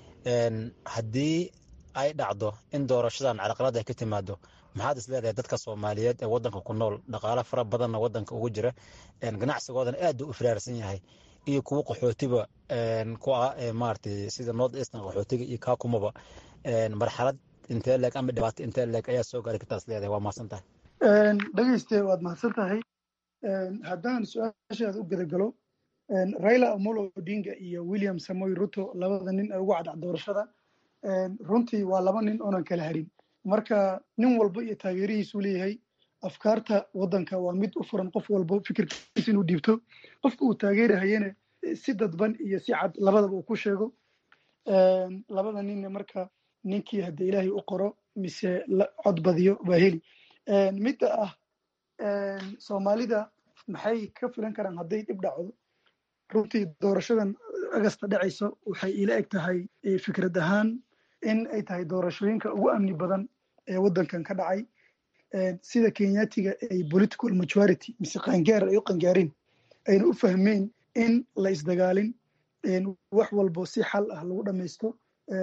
haddii ay dhacdo in doorashadan carqalad ay ka timaado? maxaad isleedahay dadka soomaaliyeed ee waddanka ku nool, dhaqaale fara badanna waddanka ugu jira, ganacsigoodana aad u ifraarsan yahay, iyo kuwa qaxootiba ku ah maaragtay sida north eastern qaxootiga iyo kaakumaba, marxalad intee leeg ama dhibaato intee leeg ayaa soo gaari kartaa isleedahay? waa mahadsan tahay. dhegeyste waad mahadsan tahay. haddaan su-aashaada u gadagalo, Raila Amolo Odinga iyo William Samoei Ruto, labada nin ee ugu cadcad doorashada, runtii waa laba nin oonan kala harin. marka nin walba iyo taageerihiisu leeyahay. afkaarta waddanka waa mid u furan, qof walba fikirkiisa inuu dhiibto. qofka uu taageerahayana si dadban iyo si cad labadaba uu ku sheego. labada ninna marka ninkii haddii ilaahay u qoro mise cod badiyo baa heli. midda ah soomaalida maxay ka filan karaan hadday dhib dhacdo? runtii doorashadan agasta dhacayso waxay ila eg tahay fikrad ahaan in ay tahay doorashooyinka ugu amni badan ee waddankan ka dhacay. sida kenyaatiga ay political majority mise qaangaar ay u qangaareen ayna u fahmeen in la isdagaalin, wax walbo si xal ah lagu dhamaysto.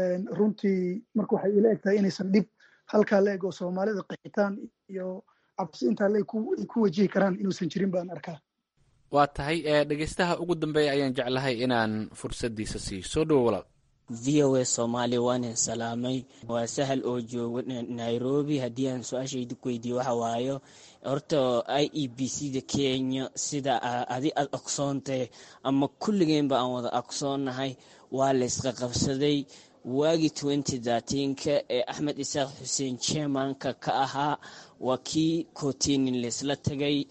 runtii marka waxay ila eg tahay inaysan dhib halkaa la eg oo soomaalida qaxitaan iyo cabsi intaa le ay ku wajihi karaan inuusan jirin baan arkaa. waa tahay dhegeystaha ugu dambeeya ayaan jeclahay inaan fursadiisa siiyo. soo dhowo walaal. v o a Soomaali waan salaamay. waa sahal oo jooga Nairobi. haddii aan su-aashayda ku weydiiyo waxa waayo horta i e b c da Kenya sida adi aad ogsoontay ama kulligeenba aan wada ogsoonnahay waa la isqa qabsaday waagii twenty thirteen-ka ee Axmed Isaaq Xuseen chairmanka ka ahaa. waa kii kotinin laysla tagay.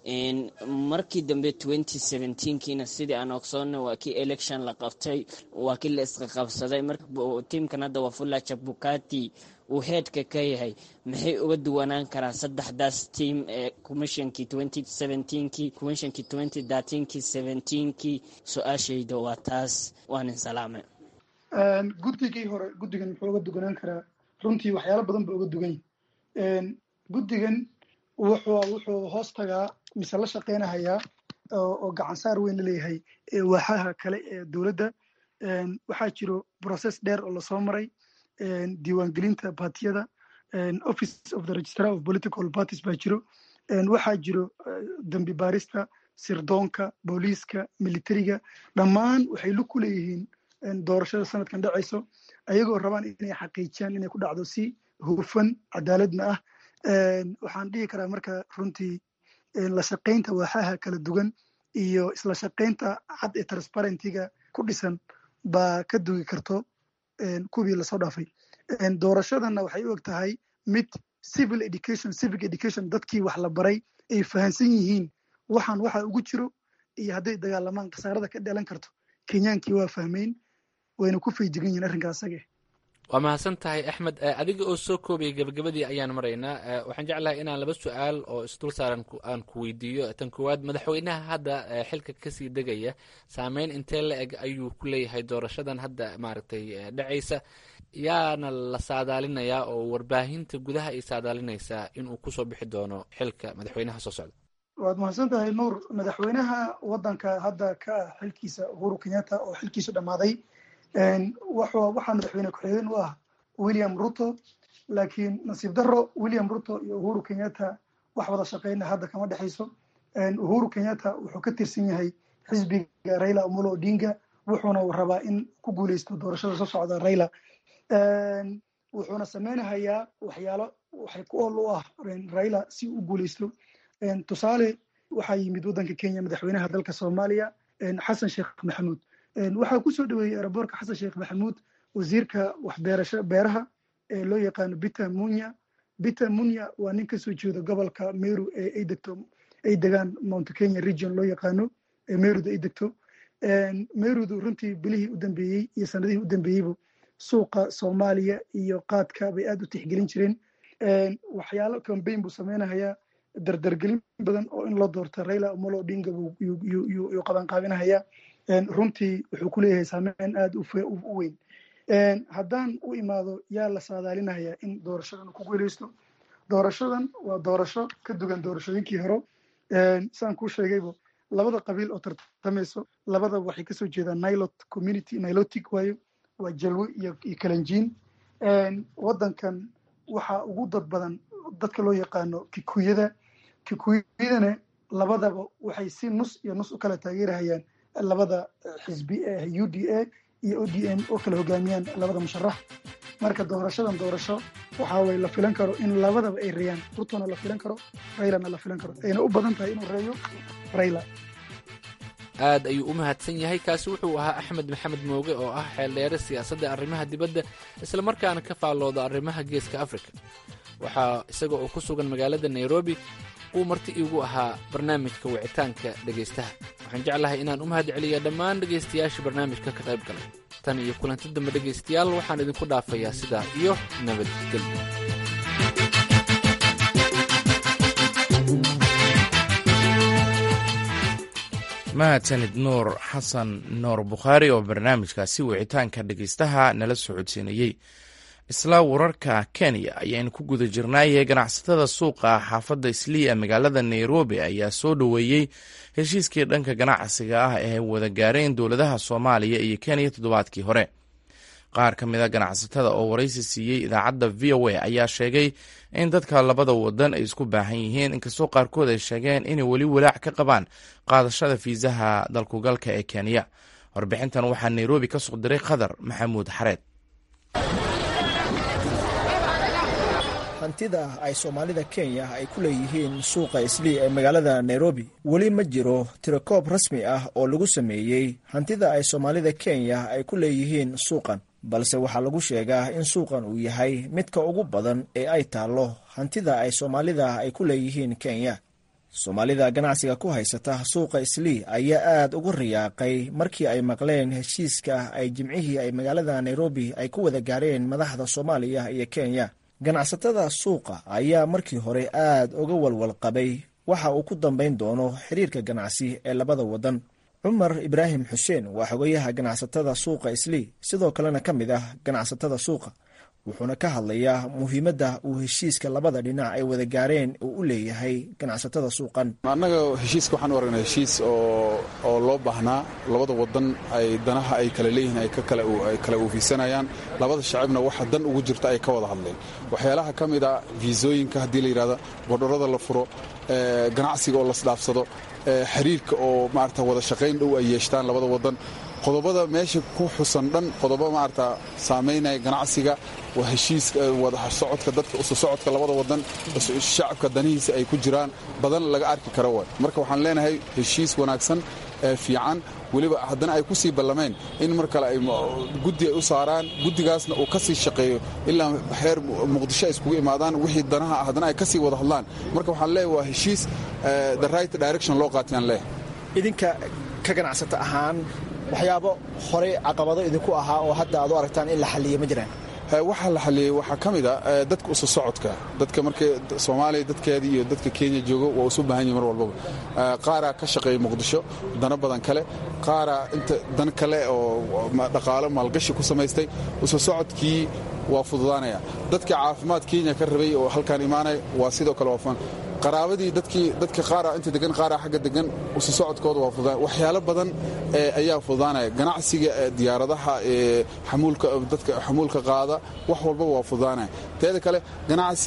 markii dambe twenty seventeen-kiina sidii aan ogsoonnay waa kii election la qabtay, waa kii la isqa qabsaday. tiimkan hadda waa Wafula Chebukati uu headka ka yahay. maxay uga duwanaan karaan saddexdaas tiim ee commissionkii twenty seventeen-kii, commissionkii twenty thirteen-kii, seventeenkii? su-aashayda waa taas. waanin salaame. guddigii hore guddigan muxuu uga duganaan karaa? runtii waxyaalo badan ba uga dugan yahay. guddigan wuxuu wuxuu hoos tagaa mise la shaqeynahayaa oo gacan saar weyn la leeyahay waaxaha kale ee dowladda. waxaa jiro process dheer oo lasoo maray, diiwaangelinta baatiyada, office of the registrar of political parties baa jiro. waxaa jiro dambi baarista, sirdoonka, booliiska, militariga, dhammaan waxay lug ku leeyihiin doorashada sanadkan dhacayso, ayagoo rabaan inay xaqiijiyaan inay ku dhacdo si hufan, cadaaladna ah. waxaan dhihi karaa marka runtii la shaqaynta waaxaha kala duwan iyo isla shaqaynta cad ee transparentiga ku dhisan baa ka dugi karto kuwii lasoo dhaafay. doorashadana waxay u eg tahay mid civil education civic education dadkii wax la baray ay fahansan yihiin waxaan waxa ugu jiro iyo hadday dagaalamaan khasaarada ka dhalan karto. kenyaankii waa fahmeyn, wayna ku fayjigan yihiin arrinkaas asage. waa mahadsan tahay axmed. adiga oo soo koobaya gabagabadii ayaan maraynaa. waxaan jeclahay inaan laba su-aal oo isdul saaran aan ku weydiiyo. tan koowaad, madaxweynaha hadda xilka kasii degaya saameyn intee la eg ayuu ku leeyahay doorashadan hadda maaragtay dhacaysa? yaana la saadaalinayaa oo warbaahinta gudaha ay saadaalinaysaa inuu kusoo bixi doono xilka madaxweynaha soo socda? waad mahadsan tahay nuur. madaxweynaha waddanka hadda ka ah xilkiisa Uhuru Kenyatta oo xilkiisu dhammaaday, waxaa madaxweyne ku-xigeen u ah William Ruto. laakiin nasiib daro William Ruto iyo Uhuru Kenyatta wax wada shaqeyna hadda kama dhexayso. Uhuru Kenyatta wuxuu ka tirsan yahay xisbiga Raila Amolo Odinga wuxuuna rabaa in ku guuleysto doorashada soo socda Raila. wuxuuna sameynayaa waxyaalo waxay ku ool u ah Raila si uu guuleysto. tusaale waxaa yimid waddanka Kenya madaxweynaha dalka Soomaaliya Xasan Sheekh Maxamuud. waxaa ku soo dhaweeyay aeroboortka Xasan Sheekh Maxamuud wasiirka waxbeerasho beeraha ee loo yaqaano Peter Munya. Peter Munya waa nin ka soo jeeda gobolka Meru ee ay degto ay degaan Mount Kenya region loo yaqaano ee Meruda ay degto. Merudu runtii bilihii u dambeeyey iyo sanadihii u dambeeyeyba suuqa Soomaaliya iyo qaadka bay aad u tixgelin jireen. waxyaalo campaign buu sameynayaa dardargelin badan oo in loo doorto Raila Amolo Odinga uu qaban qaabinaya. runtii wuxuu ku leeyahay saameyn aad u weyn. haddaan u imaado yaa la saadaalinaya in doorashadan ku guuleysto. doorashadan waa doorasho ka duwan doorashooyinkii hore. saan kuu sheegayba labada qabiil oo tartamayso labada waxay kasoo jeedaan Nilot community Nilotic waayo waa Jalwo iyo Kalenjin. waddankan waxaa ugu dad badan dadka loo yaqaano Kikuyada. Kikuyadana labadaba waxay si nus iyo nus u kala taageerayaan labada xisbi ee U D A iyo O D M oo kala hogaamiyaan labada musharax. marka doorashadan doorasho waxa way la filan karo in labadaba ay reeyaan. Rutona la filan karo, Railana la filan karo. ayna u badan tahay inuu reeyo Raila. aad ayuu u mahadsan yahay. kaasi wuxuu ahaa Axmed Maxamed Mooge oo ah xeeldheere siyaasadda arrimaha dibadda isla markaana ka faallooda arrimaha geeska Afrika. waxaa isaga oo ku sugan magaalada Nairobi uu marti iigu ahaa barnaamijka wicitaanka dhegaystaha. waxaan jeclahay inaan u mahad celiya dhammaan dhegaystayaasha barnaamijka ka qayb galay. tan iyo kulanti dambe dhegaystayaal waxaan idinku dhaafayaa sidaa iyo nabadgelyo. mahadsanid nuur xasan nuur bukhaari oo barnaamijkaasi wicitaanka dhegaystaha nala socodsiinayey. isla wararka Kenya ayaynu ku guda jirnaaye ganacsatada suuqa xaafadda Islii ee magaalada Nairobi ayaa soo dhoweeyey heshiiskii dhanka ganacsiga ah ee wada gaareen dowladaha Soomaaliya iyo Kenya toddobaadkii hore. qaar ka mid a ganacsatada oo waraysi siiyey idaacadda V O A ayaa sheegay in dadka labada wadan ay isku baahan yihiin, inkastoo qaarkood ay sheegeen inay weli walaac ka qabaan qaadashada fiisaha dalkugalka ee Kenya. warbixintan waxaa Nairobi ka soo diray Qadar Maxamuud Xareed. hantida ay Soomaalida Kenya ay ku leeyihiin suuqa Islii ee magaalada Nairobi weli ma jiro tirakoob rasmi ah oo lagu sameeyey hantida ay Soomaalida Kenya ay ku leeyihiin suuqan, balse waxaa lagu sheegaa in suuqan uu yahay midka ugu badan ee ay taalo hantida ay Soomaalida ay ku leeyihiin Kenya. Soomaalida ganacsiga ku haysata suuqa Islii ayaa aad ugu riyaaqay markii ay maqleen heshiiska ay jimcihii ay magaalada Nairobi ay ku wada gaareen madaxda Soomaaliya iyo Kenya. ganacsatada suuqa ayaa markii hore aad uga walwal qabay waxa uu ku dambayn doono xiriirka ganacsi ee labada wadan. Cumar Ibraahim Xuseen waa xogayaha ganacsatada suuqa Islii, sidoo kalena ka mid ah ganacsatada suuqa. wuxuuna ka hadlayaa muhiimadda uu heshiiska labada dhinac ay wada gaareen uu u leeyahay ganacsatada suuqan. annaga heshiiska waxaan u aragnaa heshiis oo oo loo baahnaa. labada wadan ay danaha ay kala leeyihiin ay ka kala ay kala oofisanayaan. labada shacabna waxa dan ugu jirta ay ka wada hadleen. waxyaalaha ka mid ah viisooyinka haddii la yidhahdo, bordharada la furo, ganacsiga oo lasdhaafsado, xiriirka oo maarata wada shaqayn dhow ay yeeshtaan labada wadan. qodobada meesha ku xusan dhan qodobo maarata saameynaya ganacsiga waa heshiiska wada socodka dadka usu socodka labada wadan, shacabka danihiisa ay ku jiraan badan laga arki karo waay. marka waxaan leenahay heshiis wanaagsan ee fiican, weliba haddana ay ku sii ballameen in mar kale ay guddi ay u saaraan, guddigaasna uu ka sii shaqeeyo ilaa xeer muqdisho ay iskugu imaadaan, wixii danaha ah haddana ay ka sii wada hadlaan. marka waxaan leeyahay waa heshiis the right direction loo qaatay aan leeyahay. idinka ka ganacsata ahaan waxyaabo horey caqabado idinku ahaa oo hadda aad u aragtaan in la xalliyo ma jiraan? waxaa la xaliyey waxaa ka mid a dadka usu socodka. dadka markay Soomaaliya dadkeedii iyo dadka Kenya joogo waa isu baahan yihiin mar walbaba. qaaraa ka shaqeeya Muqdisho dana badan kale, qaaraa inta dan kale oo dhaqaalo maalgashi ku samaystay. usu socodkii waa fududaanaya. dadka caafimaad Kenya ka rabay oo halkaan imaanay waa sidoo kale waafan. qaraabadii dadkii dadka qaara inta degan qaara xagga degan usu socodkooda waa fududaan. waxyaalo badan ayaa fududaanaya. ganacsiga diyaaradaha xamuulka dadka xamuulka qaada wax walba waa fududaanaya. teeda kale ganacsiga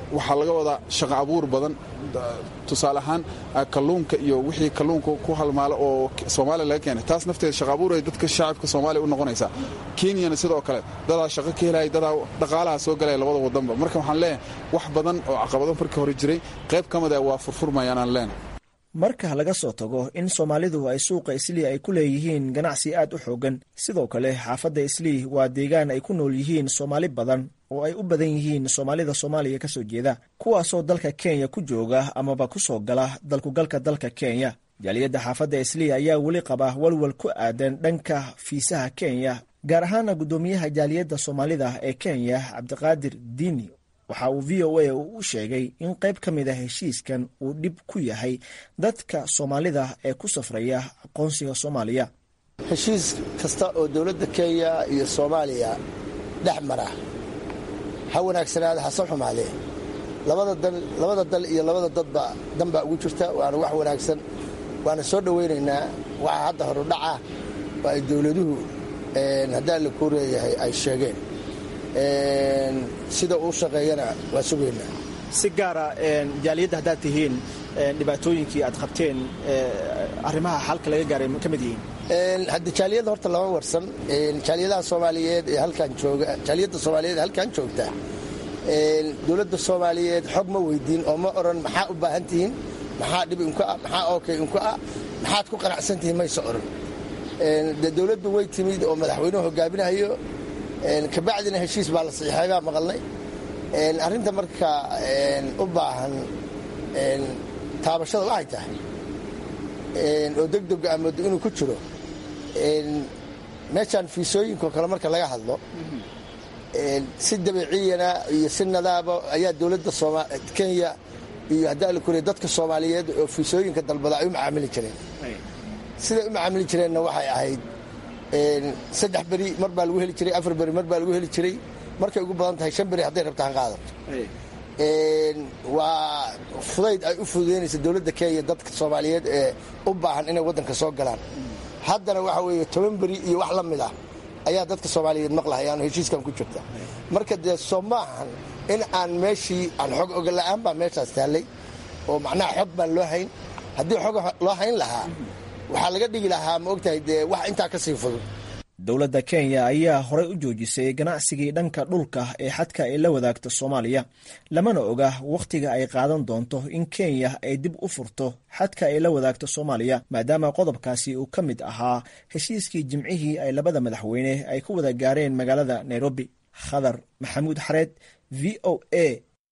waxaa laga wadaa shaqo abuur badan. tusaale ahaan kalluunka iyo wixii kalluunka ku halmaalo oo soomaaliya laga keenay taas nafteeda shaqo abuur ay dadka shacabka soomaaliya u noqonaysaa. kenyana sidoo kale dadaa shaqo ka helaya dadaa dhaqaalaha soo galaya labada wadanba. marka waxaan leeyahay wax badan oo caqabado markii hore jiray qayb ka mid ah waa furfurmayaan aan leenahay. marka laga soo tago in soomaalidu ay suuqa islii ay ku leeyihiin ganacsi aad u xoogan, sidoo kale xaafadda islii waa deegaan ay ku nool yihiin soomaali badan oo ay u badan yihiin soomaalida soomaaliya ka soo jeeda, kuwaasoo dalka kenya ku jooga amaba ku soo gala dalkugalka dalka kenya. jaaliyadda xaafadda islii ayaa weli qaba walwal ku aadan dhanka fiisaha kenya, gaar ahaana guddoomiyaha jaaliyadda soomaalida ee kenya cabdiqaadir diini waxa uu v o a u sheegay in qayb ka mid a heshiiskan uu dhib ku yahay dadka soomaalida ee ku safraya aqoonsiga soomaaliya. heshiis kasta oo dowladda kenya iyo soomaaliya dhex mara ha wanaagsanaada hase xumaadee labada dal iyo labada dadba danbaa ugu jirta, waana wax wanaagsan, waana soo dhowaynaynaa. waxa hadda horu dhaca oo ay dowladuhu haddaa la kuu leeyahay ay sheegeen sida uu shaqeeyana waa sugaynaa. si gaara jaaliyadda haddaad tihiin dhibaatooyinkii aad qabteen arrimaha xalka laga gaaray ka mid yihiin? hadda jaaliyadda horta lama warsan. jaaliyadaha soomaaliyeed ee halkan jooga jaaliyadda soomaaliyeed ee halkan joogta dowladda soomaaliyeed xog ma weydiin oo ma oran maxaa u baahan tihiin, maxaa dhib inku ah, maxaa ookay inku ah, maxaad ku qanacsan tihiin mayse oran. de dowladdu way timid oo madaxweynuhu hogaaminahayo, kabacdina heshiis baa la saxiixay baa maqalnay. arrinta marka u baahan taabashada waxay tahay oo degdega amoodo inuu ku jiro meeshaan fiisooyinko kale marka laga hadlo si dabiiciyana iyo si nadaaba ayaa dowladda kenya iyo haddaa la kuriya dadka soomaaliyeed oo fiisooyinka dalbada ay u macaamili jireen. siday u macaamili jireenna waxay ahayd saddex beri mar baa lagu heli jiray, afar beri mar baa lagu heli jiray, markay ugu badan tahay shan beri hadday rabta han qaadato. waa fudayd ay u fududaynaysa dowladda kenya dadka soomaaliyeed ee u baahan inay waddanka soo galaan. haddana waxa weeye toban beri iyo wax la mid ah ayaa dadka soomaaliyeed maqlahayaan oo heshiiskan ku jirta. marka dee soo maahan in aan meeshii aan xog ogola'aan baa meeshaas taallay oo macnaha xog baan loo hayn. haddii xog loo hayn lahaa waxaa laga dhigi lahaa ma ogtahay dee wax intaa ka sii fudud. dowladda kenya ayaa horey u joojisay ganacsigii dhanka dhulka ee xadka ay la wadaagta soomaaliya, lamana oga wakhtiga ay qaadan doonto in kenya ay dib u furto xadka ay la wadaagta soomaaliya, maadaama qodobkaasi uu ka mid ahaa heshiiskii jimcihii ay labada madaxweyne ay ku wada gaareen magaalada nairobi. khadar maxamuud xareed, v o a.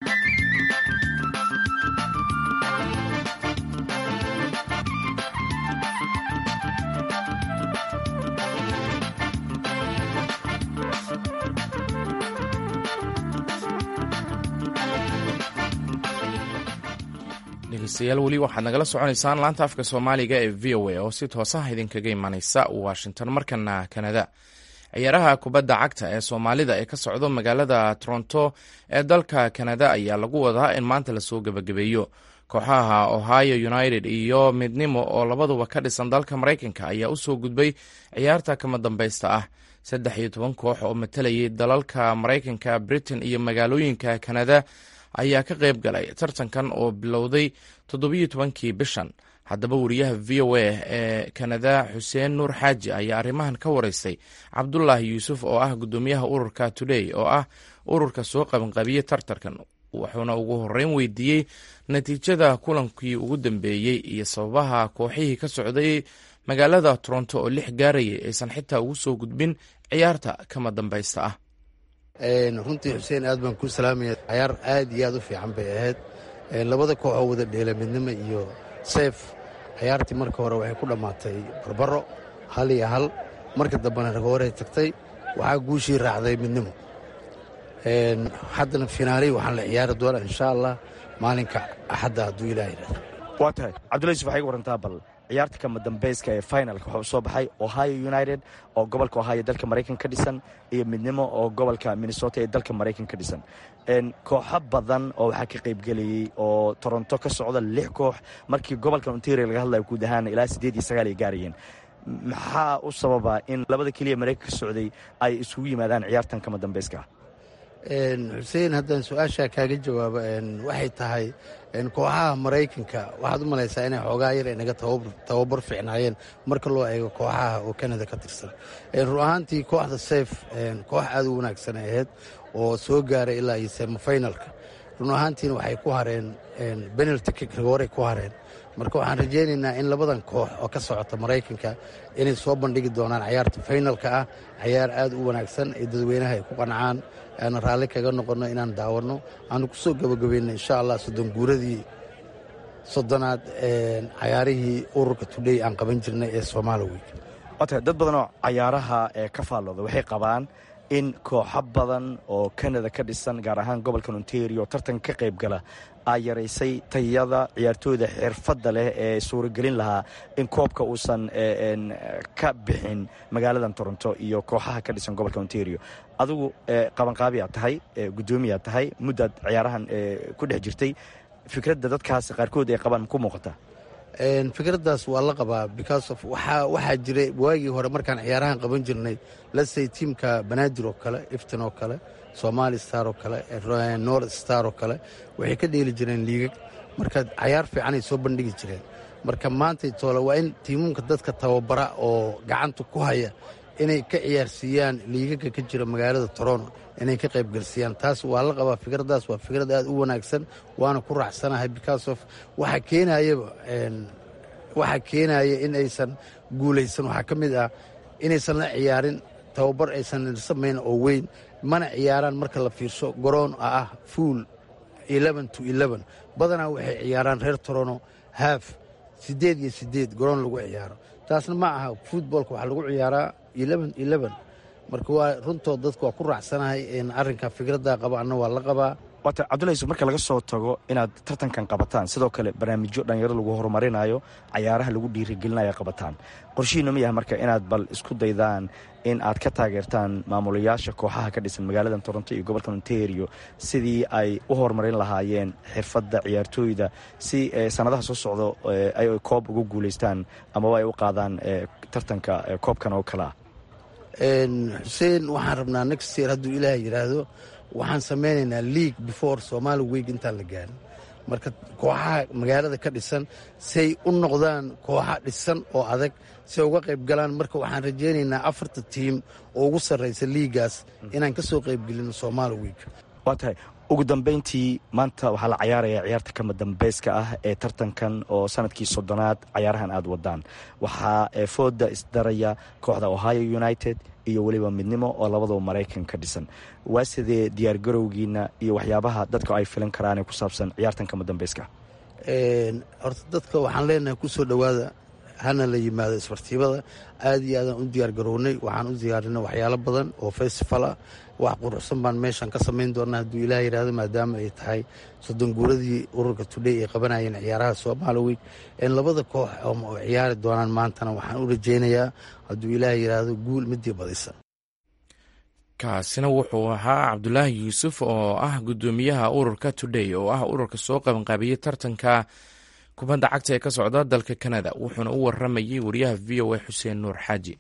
dhegeystayaal weli waxaad nagala soconaysaan laanta afka soomaaliga ee v o a oo si toosaha idinkaga imanaysa washington. markana kanada, ciyaaraha kubadda cagta ee soomaalida ee ka socdo magaalada toronto ee dalka kanada ayaa lagu wadaa in maanta lasoo gebagabeeyo. kooxaha ohio united iyo midnimo oo labaduba ka dhisan dalka maraykanka ayaa usoo gudbay ciyaarta kama dambaysta ah. saddex iyo toban koox oo matalayay dalalka maraykanka, britain iyo magaalooyinka kanada ayaa ka qayb galay tartankan oo bilowday toddobiyo tobankii bishan. haddaba wariyaha v o a ee kanada xuseen nuur xaaji ayaa arrimahan ka wareystay cabdulaahi yuusuf oo ah guddoomiyaha ururka today oo ah ururka soo qabanqabiye tartankan, wuxuuna ugu horeyn weydiiyey natiijada kulankii ugu dambeeyey iyo sababaha kooxihii ka socday magaalada toronto oo lix gaarayay aysan xitaa ugu soo gudbin ciyaarta kama dambaysta ah. runtii xuseen aad baan ku salaamaya. cayaar aad iyo aad u fiican bay ahayd. labada kooxoo wada dheela midnimo iyo seef cayaartii marka hore waxay ku dhammaatay barbaro hal iyo hal, marka dambena ragooray tagtay, waxaa guushii raacday midnimo. haddana finaali waxaan la ciyaari doonaa insha allah maalinka axadda hadduu ilaah yidhahdo. waa tahay cabdulla yusuf waxay iga warantaa bal ciyaarta kama dambayska ee finalka waxaa u soo baxay ohio united oo gobolka ohio dalka maraykan ka dhisan iyo midnimo oo gobolka minnesota ee dalka maraykan ka dhisan. kooxo badan oo waxaa ka qaybgelayey oo toronto ka socda lix koox, markii gobolka ontario laga hadlayo guud ahaan ilaa siddeed iyo sagaal ay gaarayeen. maxaa u sababa in labada keliya maraykan ka socday ay isugu yimaadaan ciyaartan kama dambayska? xuseen haddaan su-aashaa kaaga jawaabo waxay tahay kooxaha maraykanka waxaad u malaysaa inay xoogaa yar inaga tababar fiicnaayeen marka loo eego kooxaha oo kanada ka tirsan run ahaantii kooxda seyf koox aad u wanaagsan ay ahayd oo soo gaaray ilaa iyo semifinalka run ahaantiina waxay ku hareen benalty kick rigoray ku hareen marka waxaan rajaynaynaa in labadan koox oo ka socota maraykanka inay soo bandhigi doonaan cayaarta finalka ah cayaar aad u wanaagsan ee dadweynaha ay ku qancaan aana raalli kaga noqonno inaan daawanno aanu ku soo gabagabayno insha allah soddon guuradii soddonaad cayaarihii ururka tudhey aan qaban jirnay ee Soomaali week. Wata dad badan oo cayaaraha ee ka faallooda waxay qabaan in kooxo badan oo Canada ka dhisan gaar ahaan gobolka Ontario tartan ka qayb gala ay yaraysay tayada ciyaartooyda xirfadda leh ee suuragelin lahaa in koobka uusan ka bixin magaalada Toronto iyo kooxaha ka dhisan gobolka Ontario. adigu qabanqaabi aad tahay gudoomiye aad tahay muddad ciyaarahan ku dhex jirtay fikradda dadkaas qaarkood ay qabaan ku muuqata fikraddaas waa la qabaa because of waxaa waxaa jiray waagii hore markaan ciyaarahan qaban jirnay lasay tiimka banaadir oo kale iftin oo kale Somali Star oo kale North Star oo kale waxay ka dheeli jireen liigag marka ciyaar fiican ay soo bandhigi jireen marka maanta toole waa in tiimunka dadka tababara oo gacanta ku haya inay ka ciyaarsiiyaan liigaga ka jira magaalada Toronto inay ka qayb galsiiyaan taas waa la qabaa fikraddaas waa fikrad aad u wanaagsan waana ku raacsanahay because of waxa keenaya een waxa keenaya in aysan guuleysan waxa kamid ah inaysan la ciyaarin tababar aysan sameyn oo weyn mana ciyaaraan marka la fiirso garoon ah full eleven to eleven badana waxay ciyaaraan reer Toronto half sideed iyo sideed garoon lagu ciyaaro taasna ma aha footballka waxa lagu ciyaaraa eleven eleven marka waa runtood dadku waa ku raacsanahay in arrinka fikradda qaba anna waa la qabaa wata Cabdullaahi marka laga soo tago inaad tartankan qabataan sidoo kale barnaamijyo dhalinyarada lagu horumarinayo ciyaaraha lagu dhiirigelinayo qabataan qorshihiina ma yahay marka inaad bal isku daydaan in aad ka taageertaan maamulayaasha kooxaha ka dhisan magaalada Toronto iyo gobolka Ontario sidii ay u horumarin lahaayeen xirfadda ciyaartooyda si sanadaha soo socdo ay koob ugu guuleystaan ama ay u qaadaan tartanka koobkan oo kala een Hussein waxaan rabnaa next year hadduu Ilaahay yiraahdo waxaan sameynaynaa league before Somali week intaan la gaarin marka kooxaha magaalada ka dhisan say u noqdaan kooxo dhisan oo adag si uga qayb galaan marka waxaan rajaynaynaa afarta team oo ugu sareysa liigaas inaan ka soo qayb gelino Somali week waatahay ugu dambeyntii maanta waxaa la ciyaarayaa ciyaarta kama dambeyska ah ee tartankan oo sanadkii soddonaad ciyaarahan aad wadaan waxaa fooda isdaraya kooxda Ohio United iyo waliba midnimo oo labadaba Mareykan ka dhisan waa sidee diyaar garowgiina iyo waxyaabaha dadka ay filan karaan ee ku saabsan ciyaartan kama dambeyska een horta dadka waxaan leenahay ku soo dhawaada hana la yimaado isbartiibada aad iyo aad u diyaar garownay waxaan u diyaarinay waxyaalo badan oo festival ah wax quruxsan baan meeshan ka sameyn doonaa hadduu Ilaahay yiraahdo maadaama ay tahay soddon guuradii ururka Today ay qabanayeen ciyaaraha Somali week in labada koox oo ciyaari doonaan maantana waxaan u rajaynayaa hadduu Ilaahay yiraahdo guul midii badisa kaasina wuxuu ahaa Cabdullaahi Yuusuf oo ah gudoomiyaha ururka Today oo ah ururka soo qaban qaabiyay tartanka kubadda cagta ee ka socda dalka Canada wuxuuna u waramayay wariyaha V O A Xuseen Nuur Xaaji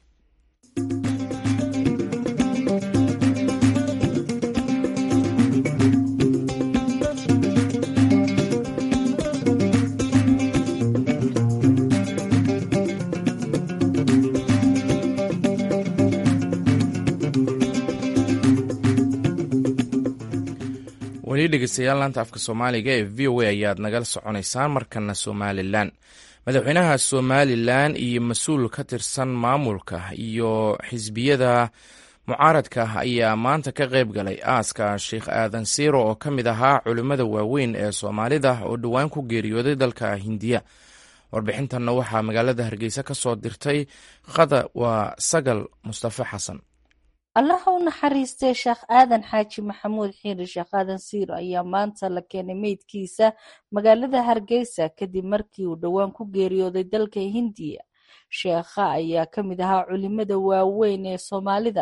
weli dhegeystayaal laanta afka Soomaaliga ee V O A ayaad nagala soconaysaan markana Somaliland madaxweynaha Somaliland iyo mas'uul ka tirsan maamulka iyo xisbiyada mucaaradka ayaa maanta ka qayb galay aaska Sheekh Aadan Siiro oo ka mid ahaa culimada waaweyn ee Soomaalida oo dhawaan ku geeriyooday dalka Hindiya warbixintanna waxaa magaalada Hargeysa ka soo dirtay qada waa Sagal Mustafa Xasan allah u naxariistay Sheekh Aadan Xaaji Maxamuud Xiiri Sheekh Aadan Siiro ayaa maanta la keenay meydkiisa magaalada Hargeysa kadib markii uu dhawaan ku geeriyooday dalka Hindiya sheekha ayaa ka mid ahaa culimada waaweyn ee Soomaalida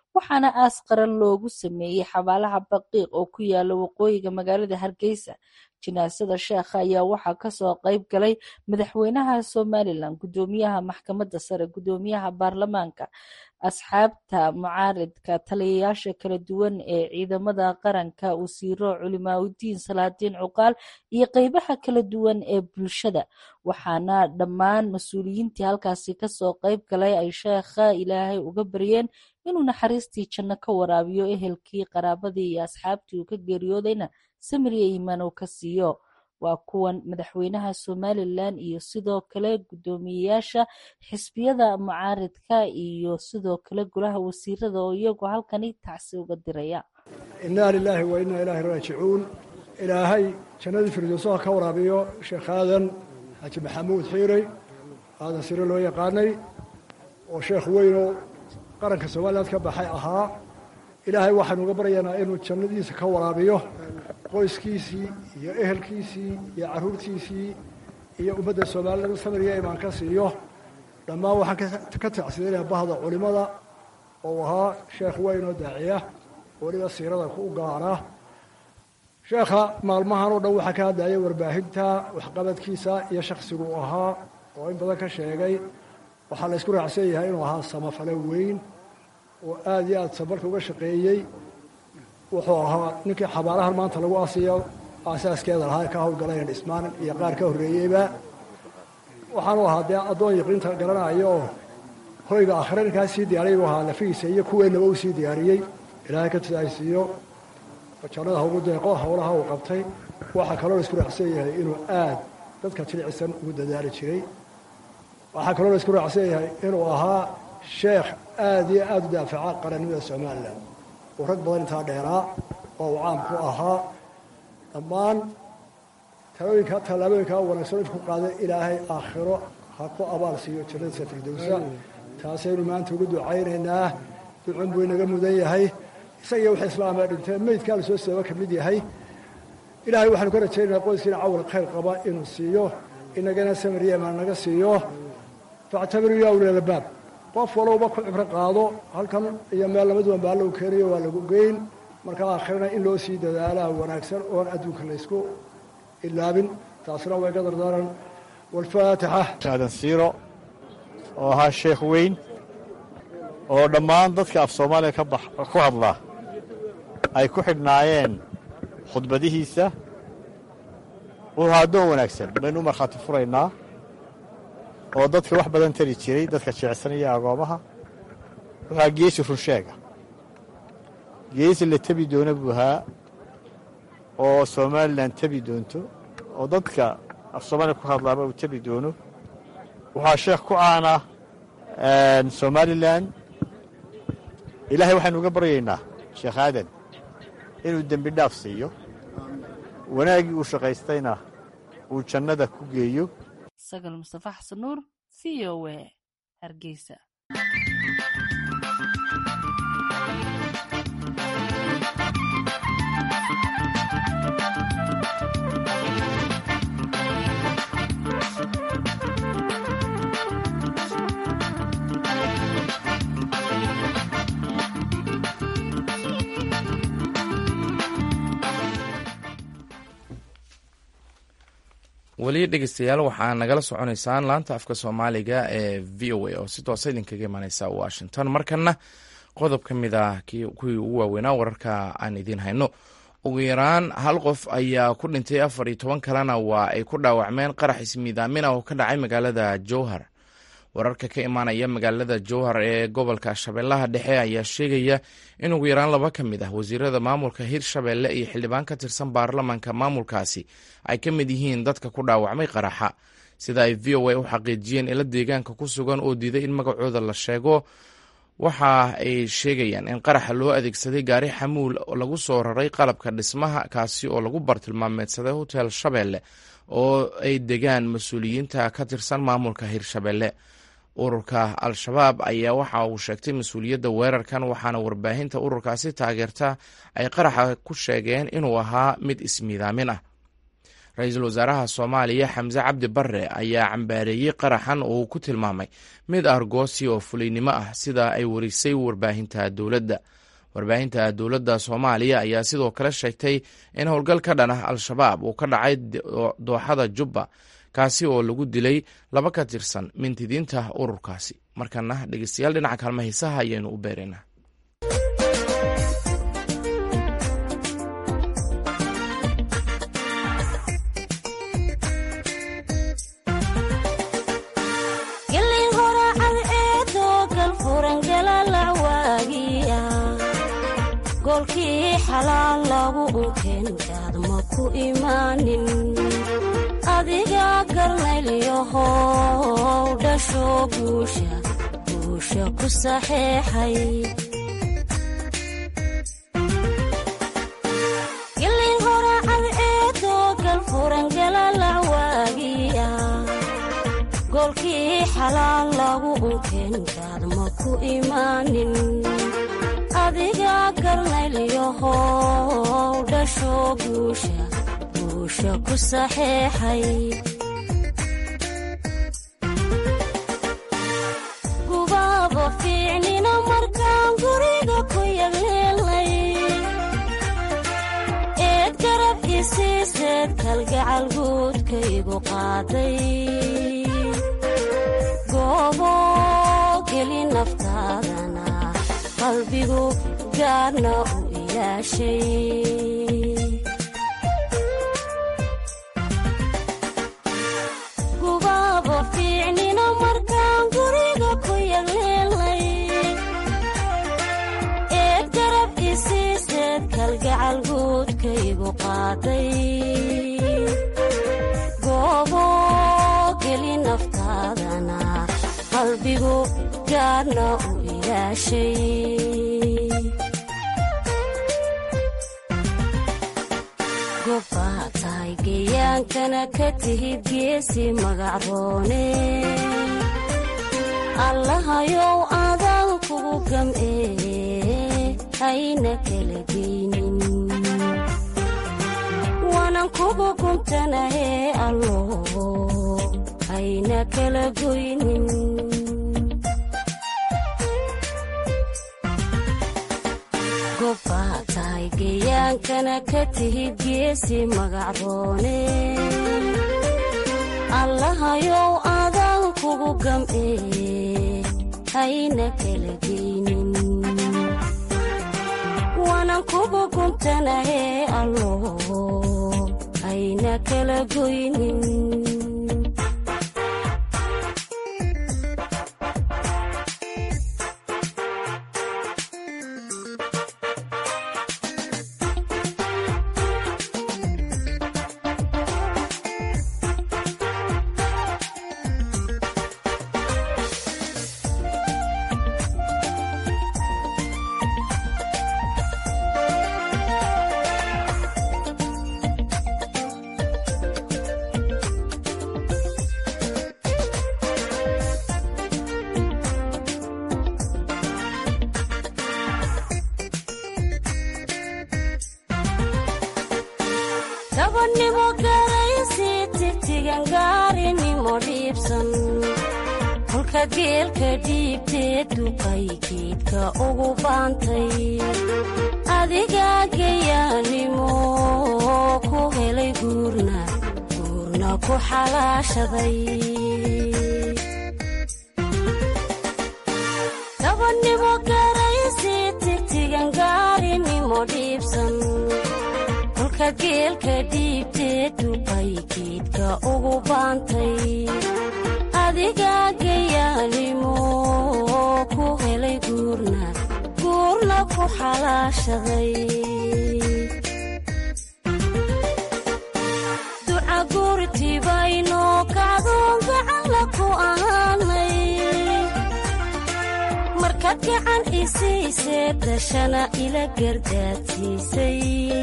waxaana aas qaran loogu sameeyey xabaalaha baqiiq oo ku yaala waqooyiga magaalada hargeysa. jinaasada sheekha ayaa waxaa kasoo qayb galay madaxweynaha somalilan, gudoomiyaha maxkamadda sare, gudoomiyaha baarlamaanka, asxaabta mucaaridka, taliyayaasha kala duwan ee ciidamada qaranka, wasiiro, culimaawidiin, salaadiin, cuqaal iyo qeybaha kala duwan ee bulshada. waxaana dhammaan mas-uuliyiintii halkaasi kasoo qayb galay ay sheekha ilaahay uga baryeen inuu naxariistii janno ka waraabiyo, ehelkii, qaraabadii iyo asxaabtii uu ka geeriyoodayna samir iyo iimaan uu ka siiyo. waa kuwan madaxweynaha somalilan iyo sidoo kale gudoomiyeyaasha xisbiyada mucaaridka iyo sidoo kale golaha wasiirada oo iyagoo halkani tacsi uga diraya. innaa lilaahi wa innaa ilaahi raajicuun. ilaahay jannadii firdowsaha ka waraabiyo sheekh aadan xaaji maxamuud xiirey, aadan sire loo yaqaanay, oo sheekh weynoo qaranka somaliland ka baxay ahaa. ilaahay waxaanu uga baryaynaa inuu jannadiisa ka waraabiyo qoyskiisii iyo ehelkiisii iyo carruurtiisii iyo ummadda soomaalida samir iyo imaan ka siiyo. dhammaan waxaan ka tacsiinayaa bahda culimmada oo ahaa sheekh weyn oo daaciya, weliba siirada ku gaara. sheekha maalmahan oo dhan waxaa ka hadlaya warbaahinta waxqabadkiisa iyo shaksigu u ahaa oo in badan ka sheegay. waxaa la ysku raacsan yahay inuu ahaa samafale weyn oo aad iyo aad sabarka uga shaqeeyey. wuxuu ahaa ninkii xabaalahan maanta lagu asiyo aasaaskeeda lahaa ka howlgalayan dhismaan iyo qaar ka horreeyeyba. waxaanu ahaa dee addoon yaqiinta garanayo oo hoyga aakhire ninkaa sii diyaariyay buu ahaa lafihiisa iyo kuweennaba uu sii diyaariyey. ilaahay ka tidaaysiiyo jannada ugu deeqo howlaha uu qabtay. waxaa kaloo la isku raacsan yahay inuu aad dadka jilicsan ugu dadaali jiray. waxaa kaloo la isku raacsan yahay inuu ahaa sheekh aad iyo aad u daafaca qarannimada somalilan oo rag badan intaa dheeraa oo uu caam ku ahaa. dhammaan talooyinka tallaabooyinka wanaagsan intu ku qaaday ilaahay aakhiro ha ku abaal siiyo jannadiisa firdowsa. taasaynu maanta ugu ducaynaynaa. ducun buu inaga mudan yahay. isagiyo wixii islaamee dhinteen meydkaa la soo sababa ka mid yahay. ilaahay waxaanu ka rajaynaynaa qoyskiina cawal khayr qaba inuu siiyo, inagana samir yeemaan naga siiyo. factabiruu yaa ulil albaab. qof walowba ku cibro qaado. halkan iyo meel lamaduban baa lagu keenayo waa lagu geyn. marka aakhirana in loo sii dadaalaa wanaagsan oon adduunka laysku ilaabin. taasina way ka dardaaran. walfaatixa. aadan siiro oo ahaa sheekh weyn oo dhammaan dadka af soomaaliya ka bax ku hadla ay ku xidhnaayeen khudbadihiisa. wuxuu addoon wanaagsan baynu u markhaati furaynaa oo dadka wax badan tari jiray, dadka jecsanaya agoomaha. wuxuu geesi runsheega, geesi la tebi doona buu ahaa oo somalilan tebi doonto oo dadka af soomaaliya ku hadlaaba uu tebi doono. waxaa sheekh ku caana somalilan. ilaahay waxaynu uga baryaynaa sheekh aadan inuu dembi dhaaf siiyo, wanaaggii uu shaqaystayna uu jannada ku geeyo. sagal mustafa xasan nuur, v o a, hargeysa. weli dhegeystayaal waxaa nagala soconaysaan laanta afka soomaaliga ee v o a oo si toosa idinkaga imaaneysa washington. markana qodob ka mid ah kuwii ugu waaweynaa wararka aan idiin hayno. ugu yaraan hal qof ayaa ku dhintay, afar iyo toban kalena waa ay ku dhaawacmeen qarax ismiidaamin ah oo ka dhacay magaalada jowhar. wararka ka imaanaya magaalada jowhar ee gobolka shabeellaha dhexe ayaa sheegaya in ugu yaraan laba ka mid ah wasiirada maamulka hirshabeelle iyo xildhibaan ka tirsan baarlamaanka maamulkaasi ay ka mid yihiin dadka ku dhaawacmay qaraxa, sida ay v o a u xaqiijiyeen ilo deegaanka ku sugan oo diiday in magacooda la sheego. waxa ay sheegayaan in qaraxa loo adeegsaday gaari xamuul lagu soo raray qalabka dhismaha, kaasi oo lagu bartilmaameedsaday hotel shabeelle oo ay degaan mas-uuliyiinta ka tirsan maamulka hirshabeelle. ururka al-shabaab ayaa waxa uu sheegtay mas-uuliyadda weerarkan, waxaana warbaahinta ururkaasi taageerta ay qaraxa ku sheegeen inuu ahaa mid ismiidaamin ah. ra-iisul wasaaraha soomaaliya xamse cabdi barre ayaa cambaareeyey qaraxan oo uu ku tilmaamay mid argoosi oo fuliynimo ah sida ay warisay warbaahinta dowladda warbaahinta dowladda soomaaliya ayaa sidoo kale sheegtay in howlgal ka dhan ah al-shabaab uu ka dhacay dooxada jubba kaasi oo lagu dilay laba ka tirsan mintidiinta ururkaasi. markana dhegeystayaal dhinaca kaalma hiisaha ayaynu u beeraynaa. golkii xalaal lagu unkeenkaad ma ku imaanin adiga garnayliyahow dhasho guusha guusha ku saxeexay gilin horacad eedoo galfuran galalacwaagiya golkii xalaal lagu unkeenkaad ma ku imaanin adiga garnayliyahow dhasho guusha guusha ku saxeexay gubaabo fiicnina markaan guriga ku yagleelnay eed garab isiiseed kalgacal guudkaygu qaaday goobo geli naftaadana qalbigu gaarna u ilaashay gubaabo fiicnina markaan guriga ku yagleelnay eed garab isiiseed kalgacal guudkaygu qaaday goobo geli naftaadana qalbigu gaarna u gobbaa tahay geyaankana ka tihid geesi magacroone allahayow adaan kugu gam'ee hayna kala geynin waanan kugu guntanahee allo hayna kala goynin gobbaa tahay geyaankana ka tihid geesi magacroone allahayow adaan kugu gam'ee hayna kala geynin waanan kugu guntanahee allo hayna kala goynin gabadhnimo garaysi tigtigan gaarinimo dhiibsan kolka geelka dhiibtee duqay geedka ugu baantay adiga gayaanimo ku helay guurna guurna ku xalaashaday gabadhnimo garaysi tigtigan gaarinimo dhiibsan geelka dhiibtee duqay geedka ugu baantay adiga gayaanimo ku helay guurna guurna ku xalaashaday duca guurtibaynoo kacdoon gacalla ku ahaanay markaad gacan isiisee dashana ila gardaadsiisay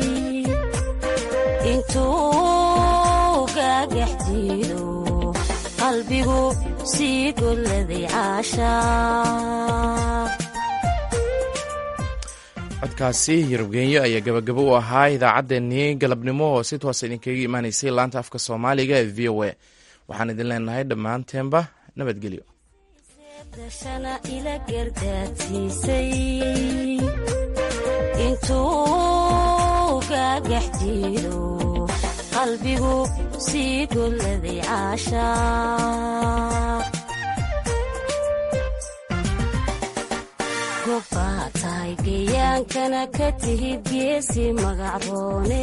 intuu gaagaxdiido qalbigu sii golladay caashaa codkaasi yurubgenyo ayaa gabagabo u ahaa idaacaddeenii galabnimo oo si toosa idinkaga imaanaysay laanta afka soomaaliga ee v o a waxaan idin leenahay dhammaanteenba nabadgelyo. intuu gagax jiro qalbigu sii goladay caashaa gobbaa tahay gayaankana ka tihid geesi magacroone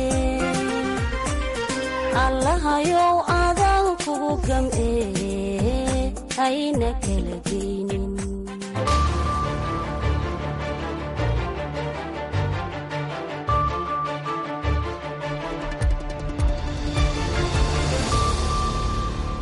allahayow adaan kugu gam'ee hayna kala geynin